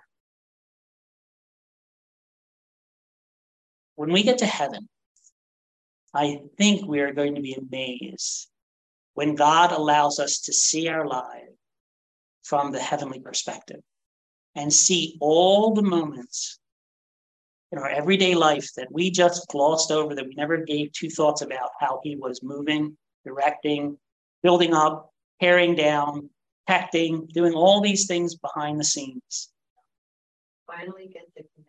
[SPEAKER 1] When we get to heaven, I think we are going to be amazed when God allows us to see our lives from the heavenly perspective and see all the moments in our everyday life that we just glossed over, that we never gave two thoughts about how he was moving, directing, building up, tearing down, protecting, doing all these things behind the scenes.
[SPEAKER 5] Finally get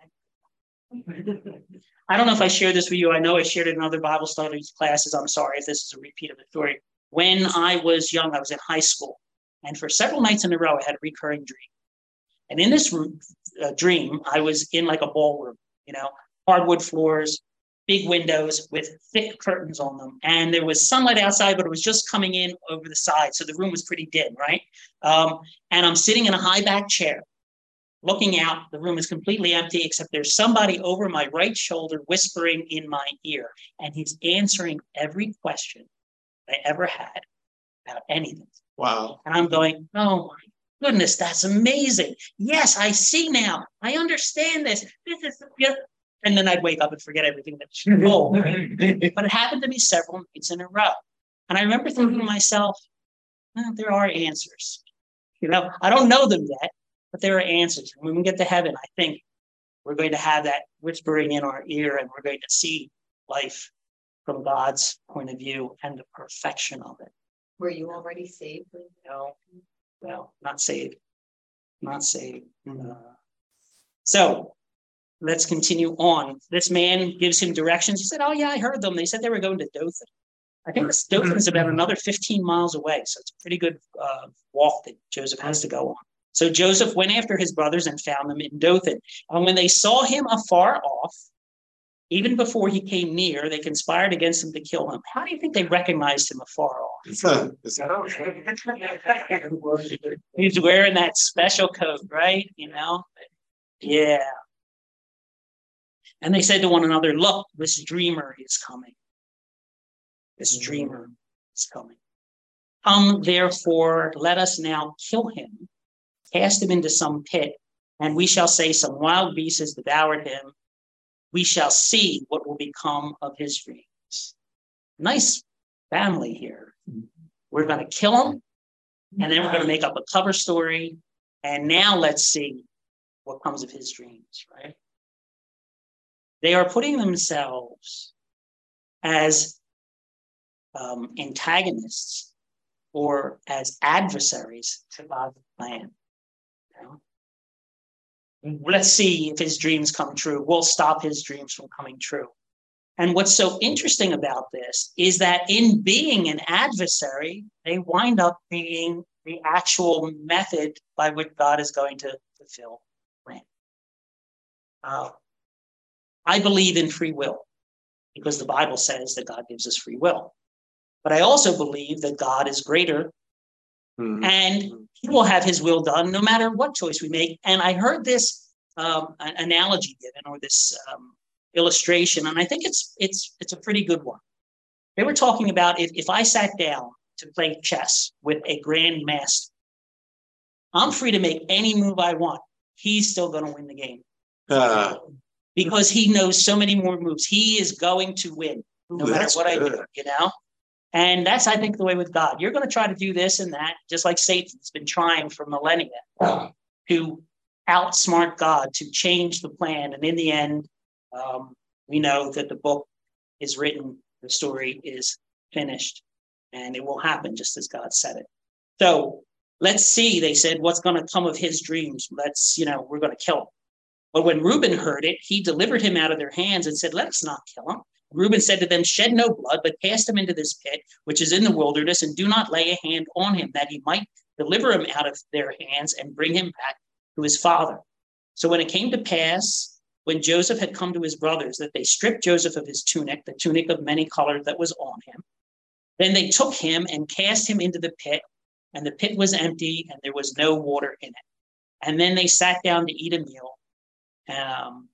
[SPEAKER 5] to connect.
[SPEAKER 1] I don't know if I shared this with you. I know I shared it in other Bible studies classes. I'm sorry if this is a repeat of the story. When I was young, I was in high school. And for several nights in a row, I had a recurring dream. And in this uh, dream, I was in like a ballroom, you know, hardwood floors, big windows with thick curtains on them. And there was sunlight outside, but it was just coming in over the side. So the room was pretty dim, right? Um, and I'm sitting in a high back chair, looking out. The room is completely empty, except there's somebody over my right shoulder whispering in my ear. And he's answering every question I ever had about anything.
[SPEAKER 2] Wow.
[SPEAKER 1] And I'm going, oh my goodness, that's amazing. Yes, I see now. I understand this. This is, and then I'd wake up and forget everything that she told. But it happened to me several nights in a row. And I remember thinking to myself, oh, there are answers. You know, I don't know them yet, but there are answers. And when we get to heaven, I think we're going to have that whispering in our ear and we're going to see life from God's point of view and the perfection of it.
[SPEAKER 5] Were you already saved?
[SPEAKER 1] No, no, not saved. Not saved. Uh, so let's continue on. This man gives him directions. He said, oh, yeah, I heard them. They said they were going to Dothan. I think Dothan is about another fifteen miles away. So it's a pretty good uh, walk that Joseph has to go on. So Joseph went after his brothers and found them in Dothan. And when they saw him afar off, even before he came near, they conspired against him to kill him. How do you think they recognized him afar off? He's wearing that special coat, right? You know? Yeah. And they said to one another, look, this dreamer is coming. This dreamer is coming. Come, therefore, let us now kill him, cast him into some pit, and we shall say some wild beast has devoured him. We shall see what will become of his dreams. Nice family here. We're going to kill him, and then we're going to make up a cover story, and now let's see what comes of his dreams, right? They are putting themselves as um, antagonists or as adversaries to God's plan. You know? Let's see if his dreams come true. We'll stop his dreams from coming true. And what's so interesting about this is that in being an adversary, they wind up being the actual method by which God is going to fulfill plan. Uh, I believe in free will. because the Bible says that God gives us free will. But I also believe that God is greater
[SPEAKER 6] Mhm.
[SPEAKER 1] and he will have his will done no matter what choice we make. And I heard this um, analogy given, or this um, illustration, and I think it's it's it's a pretty good one. They were talking about if, if I sat down to play chess with a grandmaster, I'm free to make any move I want. He's still going to win the game
[SPEAKER 6] Ah,
[SPEAKER 1] because he knows so many more moves. He is going to win no
[SPEAKER 6] ooh,
[SPEAKER 1] matter
[SPEAKER 6] that's
[SPEAKER 1] what I do,
[SPEAKER 6] good.
[SPEAKER 1] you know? And that's, I think, the way with God. You're going to try to do this and that, just like Satan's been trying for millennia to outsmart God, to change the plan. And in the end, um, we know that the book is written, the story is finished, and it will happen just as God said it. So let's see, they said, what's going to come of his dreams. Let's, you know, we're going to kill him. But when Reuben heard it, he delivered him out of their hands and said, let us not kill him. Reuben said to them, shed no blood, but cast him into this pit, which is in the wilderness, and do not lay a hand on him, that he might deliver him out of their hands and bring him back to his father. So when it came to pass, when Joseph had come to his brothers, that they stripped Joseph of his tunic, the tunic of many colors that was on him, then they took him and cast him into the pit, and the pit was empty, and there was no water in it. And then they sat down to eat a meal. Um,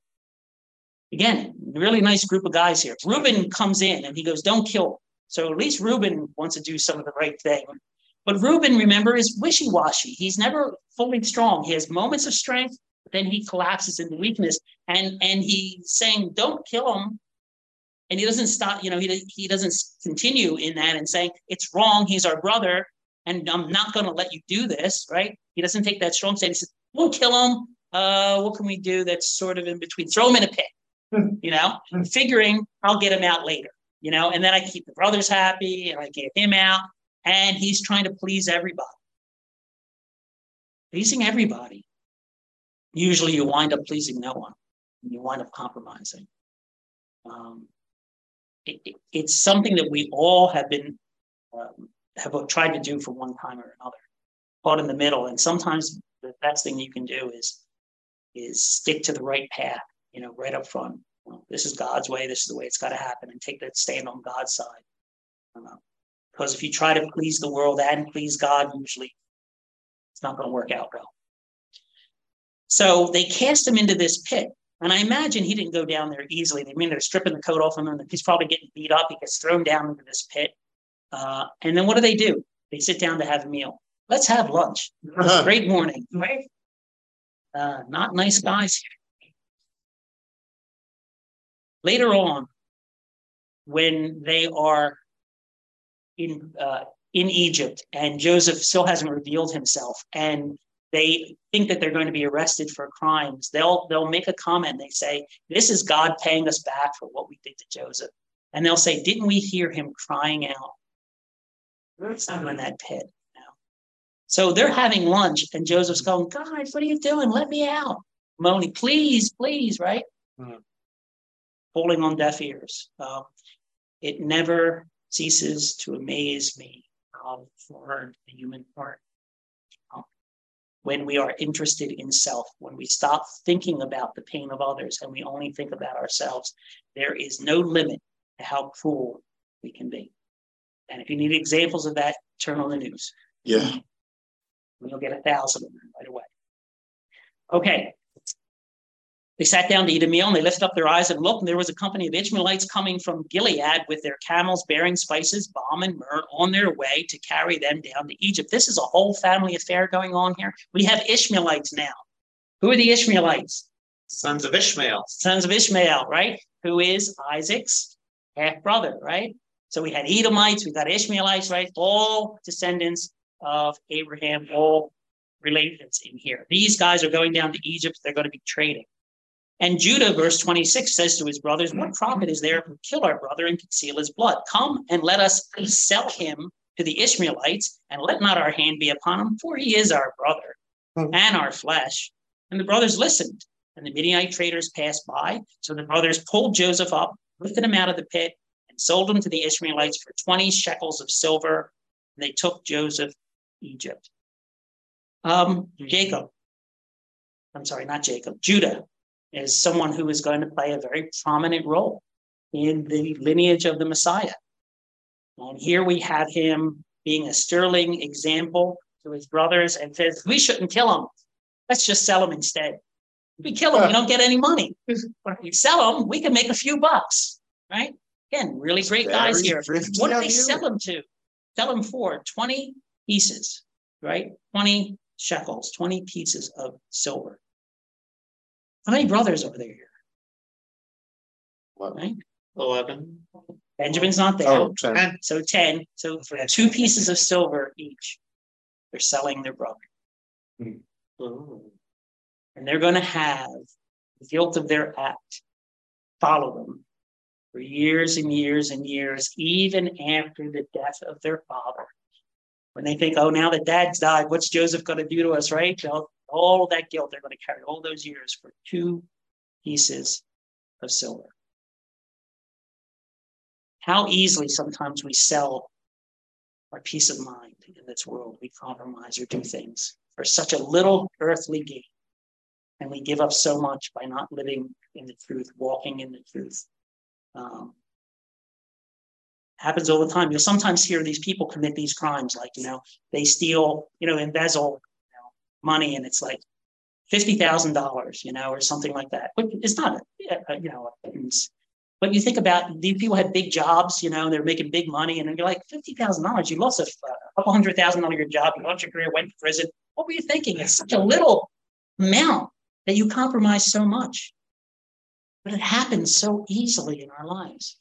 [SPEAKER 1] Again, really nice group of guys here. Reuben comes in and he goes, don't kill him. So at least Reuben wants to do some of the right thing. But Reuben, remember, is wishy-washy. He's never fully strong. He has moments of strength, but then he collapses into weakness. And, and he's saying, don't kill him. And he doesn't stop, you know, he, he doesn't continue in that and saying, it's wrong, he's our brother, and I'm not going to let you do this, right? He doesn't take that strong stand. He says, don't kill him. Uh, what can we do that's sort of in between? Throw him in a pit. You know, figuring I'll get him out later, you know, and then I keep the brothers happy and I get him out, and he's trying to please everybody. Pleasing everybody. Usually you wind up pleasing no one. And you wind up compromising. Um, it, it, it's something that we all have been, um, have tried to do for one time or another, caught in the middle. And sometimes the best thing you can do is, is stick to the right path. You know, right up front. Well, this is God's way. This is the way it's got to happen, and take that stand on God's side. Uh, because if you try to please the world and please God, usually it's not going to work out well. So they cast him into this pit, and I imagine he didn't go down there easily. I mean, they're stripping the coat off him, and he's probably getting beat up. He gets thrown down into this pit, uh, and then what do they do? They sit down to have a meal. Let's have lunch. It's a great morning, right? Uh, not nice guys here. Later on, when they are in uh, in Egypt and Joseph still hasn't revealed himself, and they think that they're going to be arrested for crimes, they'll they'll make a comment. They say, "This is God paying us back for what we did to Joseph," and they'll say, "Didn't we hear him crying out in that pit?" You know? So they're having lunch, and Joseph's going, "Guys, what are you doing? Let me out, Moni, please, please, right?" Hmm. Falling on deaf ears. Um, it never ceases to amaze me how hard the human heart. Um, when we are interested in self, when we stop thinking about the pain of others and we only think about ourselves, there is no limit to how cruel we can be. And if you need examples of that, turn on the news.
[SPEAKER 6] Yeah.
[SPEAKER 1] You'll get a thousand of them right away. Okay. They sat down to eat a meal, and they lifted up their eyes and looked, and there was a company of Ishmaelites coming from Gilead with their camels bearing spices, balm, and myrrh on their way to carry them down to Egypt. This is a whole family affair going on here. We have Ishmaelites now. Who are the Ishmaelites?
[SPEAKER 2] Sons of Ishmael.
[SPEAKER 1] Sons of Ishmael, right? Who is Isaac's half-brother, right? So we had Edomites, we got Ishmaelites, right? All descendants of Abraham, all relations in here. These guys are going down to Egypt. They're going to be trading. And Judah, verse twenty-six, says to his brothers, what profit is there if we kill our brother and conceal his blood? Come and let us sell him to the Ishmaelites, and let not our hand be upon him, for he is our brother and our flesh. And the brothers listened, and the Midianite traders passed by. So the brothers pulled Joseph up, lifted him out of the pit, and sold him to the Ishmaelites for twenty shekels of silver. And they took Joseph to Egypt. Um, Jacob, I'm sorry, not Jacob, Judah, is someone who is going to play a very prominent role in the lineage of the Messiah. And here we have him being a sterling example to his brothers and says, we shouldn't kill him. Let's just sell him instead. If we kill him, we don't get any money. But if we sell him, we can make a few bucks, right? Again, really great guys here. What did they sell him to? Sell him for twenty pieces, right? twenty shekels, twenty pieces of silver. How many brothers are there here?
[SPEAKER 6] What?
[SPEAKER 1] Right?
[SPEAKER 2] Eleven.
[SPEAKER 1] Benjamin's not there.
[SPEAKER 6] Oh, ten.
[SPEAKER 1] So ten. So for two pieces of silver each, they're selling their brother.
[SPEAKER 2] Oh.
[SPEAKER 1] And they're going to have the guilt of their act follow them for years and years and years, even after the death of their father. When they think, oh, now that dad's died, what's Joseph going to do to us, right? They'll, all that guilt they're going to carry all those years for two pieces of silver. How easily sometimes we sell our peace of mind in this world. We compromise or do things for such a little earthly gain. And we give up so much by not living in the truth, walking in the truth. Um, happens all the time. You'll sometimes hear these people commit these crimes, like, you know, they steal, you know, embezzle you know, money, and it's like fifty thousand dollars, you know, or something like that. But it's not, a, you know, it's, but you think about these people had big jobs, you know, they're making big money, and you're like, fifty thousand dollars, you lost a, a couple hundred thousand dollars of your job, you lost your career, went to prison. What were you thinking? It's such a little amount that you compromise so much. But it happens so easily in our lives.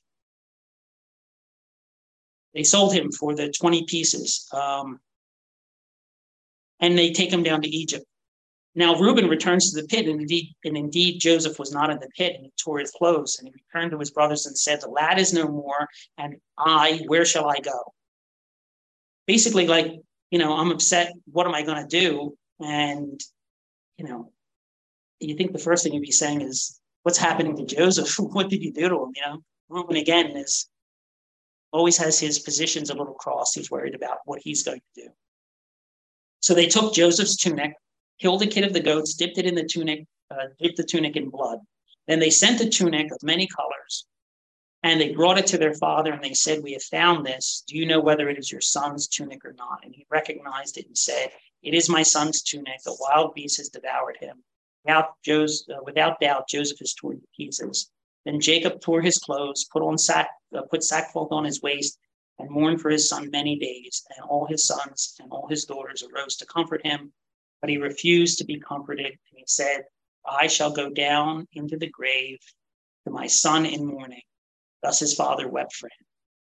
[SPEAKER 1] They sold him for the twenty pieces, um, and they take him down to Egypt. Now Reuben returns to the pit, and indeed, and indeed Joseph was not in the pit, and he tore his clothes, and he returned to his brothers and said, the lad is no more, and I, where shall I go? Basically, like, you know, I'm upset, what am I going to do? And, you know, you think the first thing you'd be saying is, what's happening to Joseph? What did you do to him? You know, Reuben again is always has his positions a little crossed. He's worried about what he's going to do. So they took Joseph's tunic, killed a kid of the goats, dipped it in the tunic, uh, dipped the tunic in blood. Then they sent a tunic of many colors, and they brought it to their father, and they said, we have found this. Do you know whether it is your son's tunic or not? And he recognized it and said, it is my son's tunic. The wild beast has devoured him. Without, Joseph, uh, without doubt, Joseph is torn to pieces. Then Jacob tore his clothes, put on sack, uh, put sackcloth on his waist, and mourned for his son many days. And all his sons and all his daughters arose to comfort him, but he refused to be comforted. And he said, I shall go down into the grave to my son in mourning. Thus his father wept for him.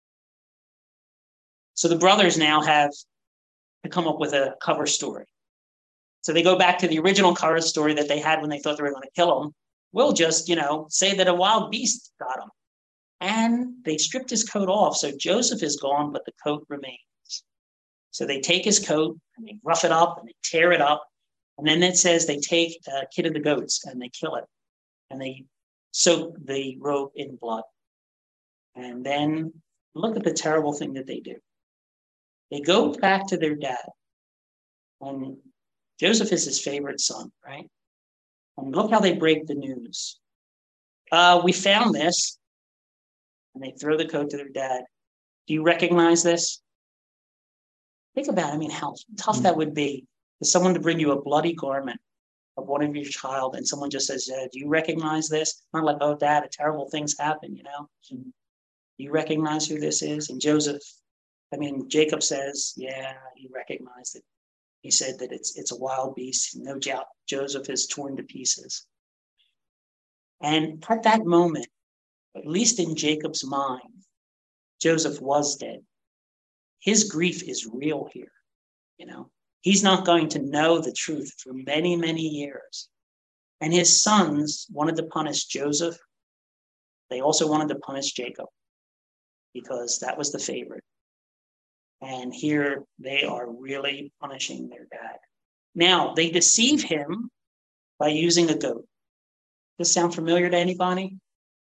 [SPEAKER 1] So the brothers now have to come up with a cover story. So they go back to the original cover story that they had when they thought they were going to kill him. We'll just, you know, say that a wild beast got him. And they stripped his coat off. So Joseph is gone, but the coat remains. So they take his coat and they rough it up and they tear it up. And then it says they take a kid of the goats and they kill it. And they soak the robe in blood. And then look at the terrible thing that they do. They go back to their dad. And Joseph is his favorite son, right? And look how they break the news. Uh, we found this. And they throw the coat to their dad. Do you recognize this? Think about it. I mean, how tough that would be for someone to bring you a bloody garment of one of your child, and someone just says, uh, do you recognize this? Not like, oh, dad, a terrible things happen, you know? Do you recognize who this is? And Joseph, I mean, Jacob says, yeah, he recognized it. He said that it's it's a wild beast. No doubt Joseph is torn to pieces. And at that moment, at least in Jacob's mind, Joseph was dead. His grief is real here. You know, he's not going to know the truth for many, many years. And his sons wanted to punish Joseph. They also wanted to punish Jacob because that was the favorite. And here they are really punishing their dad. Now, they deceive him by using a goat. Does this sound familiar to anybody?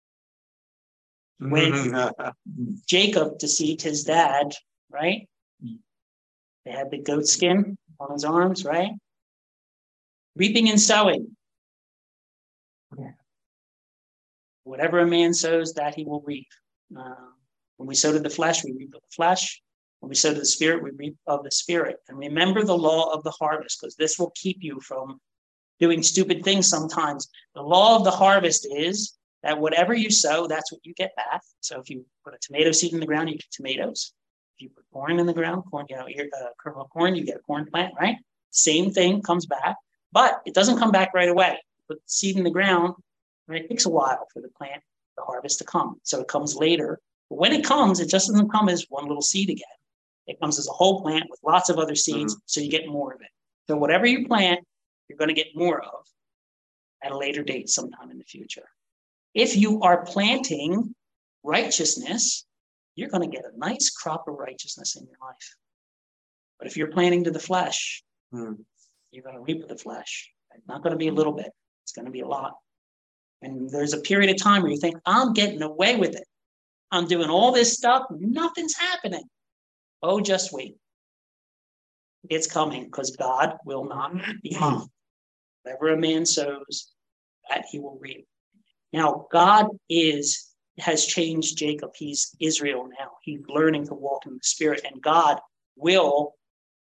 [SPEAKER 1] When Jacob deceived his dad, right? They had the goat skin on his arms, right? Reaping and sowing. Whatever a man sows, that he will reap. Uh, when we sow to the flesh, we reap of the flesh. When we sow to the spirit, we reap of the spirit. And remember the law of the harvest, because this will keep you from doing stupid things sometimes. The law of the harvest is that whatever you sow, that's what you get back. So if you put a tomato seed in the ground, you get tomatoes. If you put corn in the ground, corn, you know, uh, kernel of corn, you get a corn plant, right? Same thing comes back, but it doesn't come back right away. Put the seed in the ground, and it takes a while for the plant, the harvest to come. So it comes later. But when it comes, it just doesn't come as one little seed again. It comes as a whole plant with lots of other seeds, mm-hmm. so you get more of it. So whatever you plant, you're going to get more of at a later date sometime in the future. If you are planting righteousness, you're going to get a nice crop of righteousness in your life. But if you're planting to the flesh, mm. you're going to reap of the flesh. It's not going to be a little bit. It's going to be a lot. And there's a period of time where you think, I'm getting away with it. I'm doing all this stuff. Nothing's happening. Oh, just wait. It's coming, because God will not be harmed. Whatever a man sows, that he will reap. Now, God is has changed Jacob. He's Israel now. He's learning to walk in the Spirit, and God will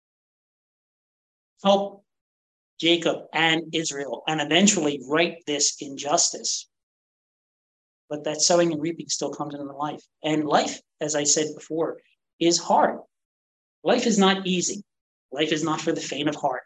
[SPEAKER 1] help Jacob and Israel and eventually right this injustice. But that sowing and reaping still comes into life. And life, as I said before, is hard. Life is not easy. Life is not for the faint of heart.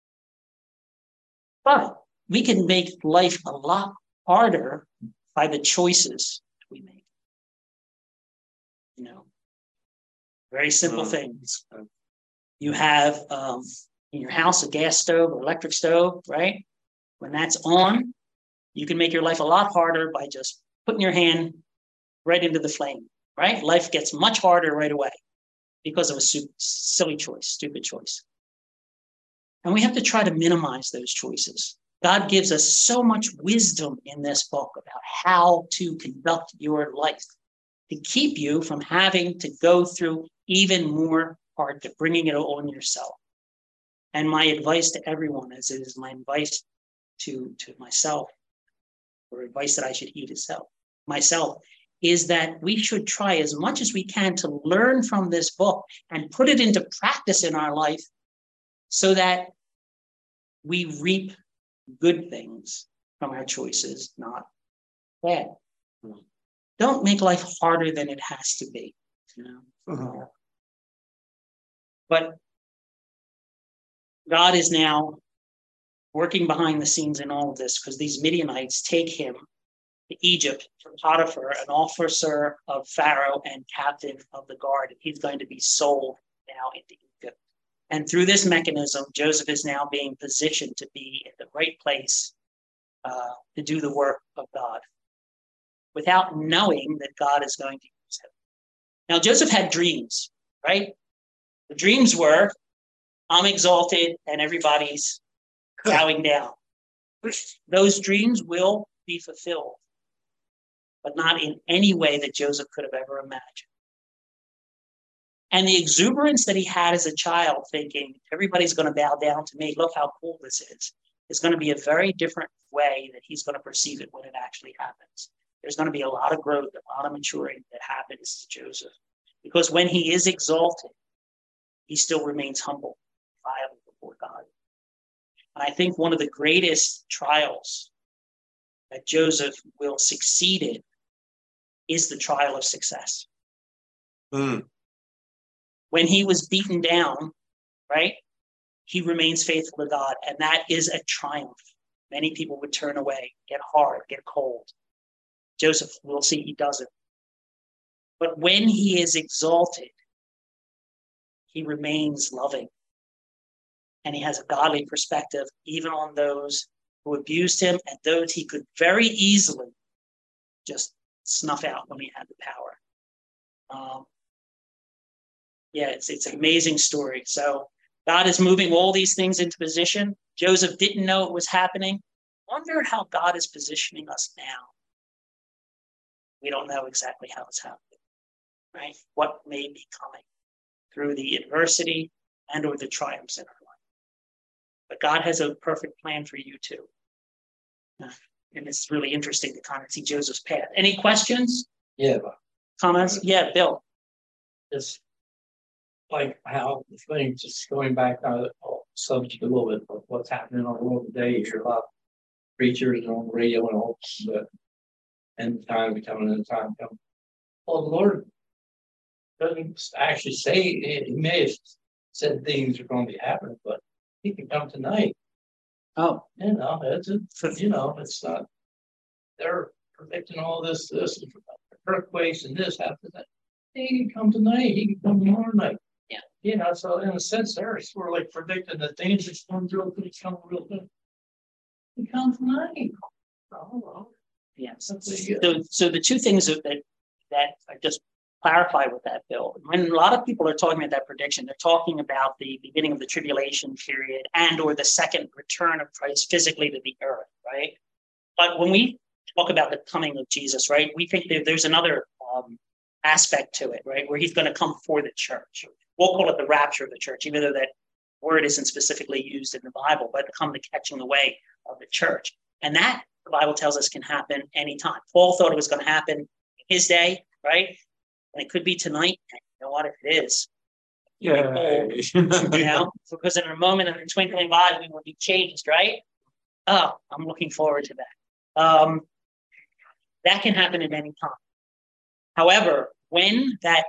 [SPEAKER 1] But we can make life a lot harder by the choices we make. You know, very simple mm. things. You have um, in your house a gas stove or electric stove, right? When that's on, you can make your life a lot harder by just putting your hand right into the flame, right? Life gets much harder right away because of a su- silly choice, stupid choice. And we have to try to minimize those choices. God gives us so much wisdom in this book about how to conduct your life to keep you from having to go through even more hard, to bringing it on yourself. And my advice to everyone, as it is my advice to, to myself, or advice that I should heed itself, myself, is that we should try as much as we can to learn from this book and put it into practice in our life so that we reap good things from our choices, not bad. Don't make life harder than it has to be. You know? Mm-hmm. But God is now working behind the scenes in all of this, because these Midianites take him to Egypt for Potiphar, an officer of Pharaoh and captain of the guard. And he's going to be sold now into Egypt. And through this mechanism, Joseph is now being positioned to be in the right place uh, to do the work of God, without knowing that God is going to use him. Now, Joseph had dreams, right? The dreams were, I'm exalted and everybody's bowing down. Those dreams will be fulfilled, but not in any way that Joseph could have ever imagined. And the exuberance that he had as a child, thinking, everybody's going to bow down to me, look how cool this is, is going to be a very different way that he's going to perceive it when it actually happens. There's going to be a lot of growth, a lot of maturing that happens to Joseph. Because when he is exalted, he still remains humble, viable before God. And I think one of the greatest trials that Joseph will succeed in is the trial of success. Mm. When he was beaten down, right, he remains faithful to God. And that is a triumph. Many people would turn away, get hard, get cold. Joseph, we'll see, he doesn't. But when he is exalted, he remains loving. And he has a godly perspective, even on those who abused him and those he could very easily just snuff out when he had the power. Um, yeah, it's, it's an amazing story. So God is moving all these things into position. Joseph didn't know it was happening. Wonder how God is positioning us now. We don't know exactly how it's happening, right? What may be coming through the adversity and or the triumphs in our life. But God has a perfect plan for you too. and it's really interesting to kind of see Joseph's path. Any questions,
[SPEAKER 7] Yeah, but
[SPEAKER 1] comments? Yeah, Bill.
[SPEAKER 7] it's like how the thing, just going back on the subject a little bit of what's happening in our world today. You hear a lot of preachers on the radio and all, but end time coming, end time coming. Well, the Lord doesn't actually say, he may have said things are going to be happening, but he can come tonight.
[SPEAKER 1] Oh,
[SPEAKER 7] You know, it's a, you know, it's not, they're predicting all this, this, earthquakes and this happens. That. He can come tonight, he can come tomorrow night.
[SPEAKER 1] Yeah.
[SPEAKER 7] You know, so in a sense, they're sort of like predicting the things that's coming real good, come real good. He comes tonight. Oh, well.
[SPEAKER 1] yeah. So,
[SPEAKER 7] Something,
[SPEAKER 1] so, so the two things that that I just clarify with that, Bill. When a lot of people are talking about that prediction, they're talking about the beginning of the tribulation period and or the second return of Christ physically to the earth, right? But when we talk about the coming of Jesus, right, we think that there's another um, aspect to it, right, where he's going to come for the church. We'll call it the rapture of the church, even though that word isn't specifically used in the Bible, but come the catching away of the church. And that, the Bible tells us, can happen anytime. Paul thought it was going to happen in his day, right? And it could be tonight. And you know what? If it is,
[SPEAKER 6] Yeah.
[SPEAKER 1] you know, because in a moment of a twinkling of an eye, we will be changed, right? Oh, I'm looking forward to that. Um, that can happen at any time. However, when that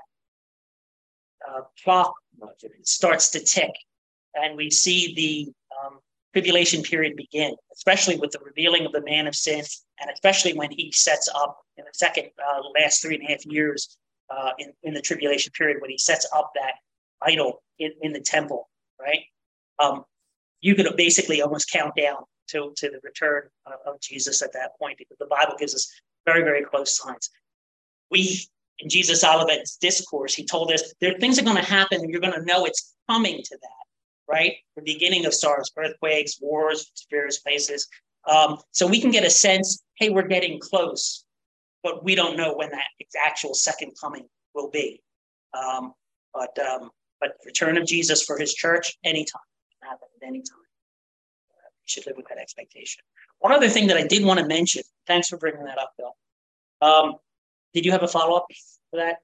[SPEAKER 1] uh, clock starts to tick and we see the um, tribulation period begin, especially with the revealing of the man of sin, and especially when he sets up in the second uh, last three and a half years uh, in, in the tribulation period, when he sets up that idol in, in the temple, right? Um, you could basically almost count down to, to the return of, of Jesus at that point, because the Bible gives us very, very close signs. We, in Jesus Olivet's discourse, he told us there are things that are going to happen and you're going to know it's coming to that, right? The beginning of sorrows, earthquakes, wars, various places. Um, so we can get a sense, hey, we're getting close, but we don't know when that actual second coming will be. Um, but um, but return of Jesus for his church, anytime, can happen at any time. Uh, we should live with that expectation. One other thing that I did want to mention, thanks for bringing that up, Bill. Um, did you have a follow-up for that?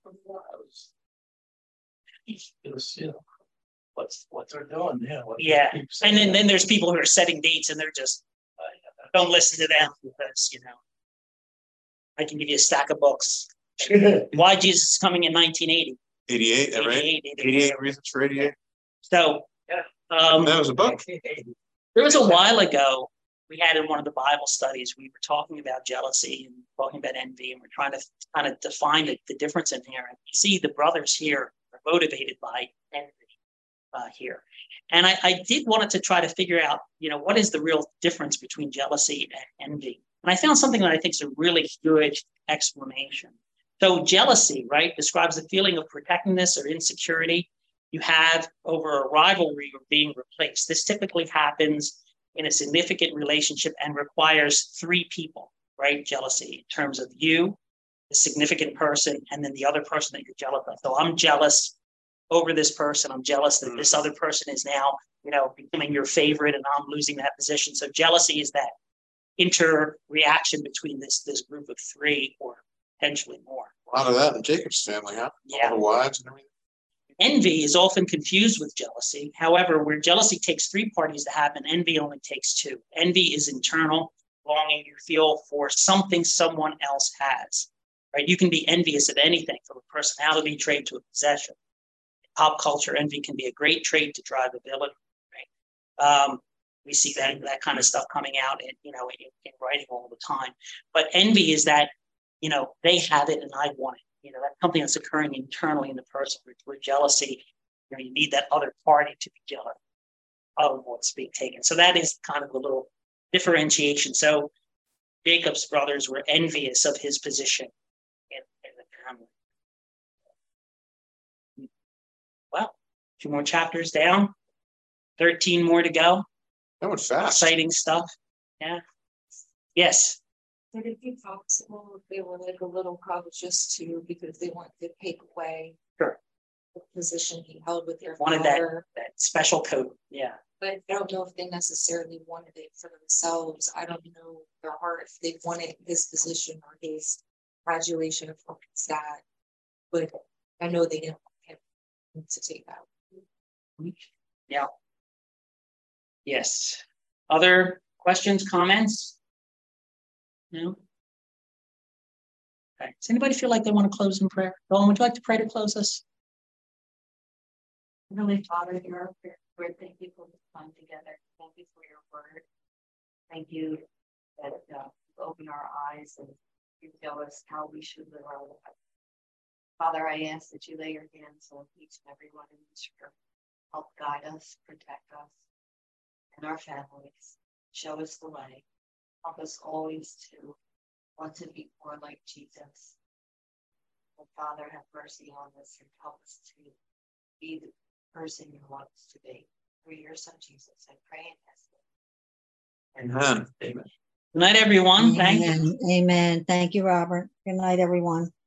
[SPEAKER 7] It was, you know, what's what they're doing, yeah. What
[SPEAKER 1] Yeah,
[SPEAKER 7] they keep
[SPEAKER 1] and
[SPEAKER 7] saying.
[SPEAKER 1] then, then there's people who are setting dates and they're just, uh, don't listen to them because, you know, I can give you a stack of books. Why Jesus is coming in nineteen eighty.
[SPEAKER 6] eighty-eight, right?
[SPEAKER 1] eighty-eight,
[SPEAKER 6] eighty-eight reasons for eighty-eight.
[SPEAKER 1] So, um,
[SPEAKER 6] That was a book.
[SPEAKER 1] there was a while ago, we had in one of the Bible studies, we were talking about jealousy and talking about envy, and we're trying to kind of define the, the difference in here. And you see the brothers here are motivated by envy uh, here. And I, I did wanted to try to figure out, you know, what is the real difference between jealousy and envy? And I found something that I think is a really good explanation. So jealousy, right, describes the feeling of protectiveness or insecurity you have over a rivalry or being replaced. This typically happens in a significant relationship and requires three people, right? Jealousy in terms of you, the significant person, and then the other person that you're jealous of. So I'm jealous over this person. I'm jealous that this other person is now, you know, becoming your favorite and I'm losing that position. So jealousy is that inter-reaction between this, this group of three or potentially more.
[SPEAKER 6] A lot of that in Jacob's family, huh?
[SPEAKER 1] Yeah.
[SPEAKER 6] All the wives and everything.
[SPEAKER 1] Envy is often confused with jealousy. However, where jealousy takes three parties to happen, envy only takes two. Envy is internal, longing you feel for something someone else has, right? You can be envious of anything, from a personality trait to a possession. In pop culture, envy can be a great trait to drive ability, right? Um, we see that, that kind of stuff coming out in, you know, in, in writing all the time. But envy is that, you know, they have it and I want it. You know, that's something that's occurring internally in the person. With jealousy, you know, you need that other party to be jealous of what's being taken. So that is kind of a little differentiation. So Jacob's brothers were envious of his position in, in the family. Well, two more chapters down, thirteen more to go.
[SPEAKER 6] That went fast.
[SPEAKER 1] Exciting stuff. Yeah. Yes.
[SPEAKER 5] Would it be possible if they were like a little cautious too, because they want to take away
[SPEAKER 1] Sure.
[SPEAKER 5] the position he held with their
[SPEAKER 1] Wanted that,
[SPEAKER 5] father?
[SPEAKER 1] that special coat. Yeah.
[SPEAKER 5] But I don't know if they necessarily wanted it for themselves. I don't know their heart if they wanted his position or his graduation of from his dad. But I know they didn't want him to take that.
[SPEAKER 1] Yeah. Yes. Other questions, comments? No? Okay. Does anybody feel like they want to close in prayer? Dawn, would you like to pray to close us?
[SPEAKER 8] Heavenly Father, you're our prayer. Lord, thank you for this time together. Thank you for your word. Thank you that uh, you open our eyes and you tell us how we should live our life. Father, I ask that you lay your hands on each and every one in this room. Help guide us, protect us and our families. Show us the way. Help us always to want to be more like Jesus. And Father, have mercy on us and help us to be the person you want us to be. Through your son Jesus, I pray and ask it.
[SPEAKER 6] Amen.
[SPEAKER 1] Amen. Good night, everyone. Thank you.
[SPEAKER 9] Amen. Amen. Thank you, Robert. Good night, everyone.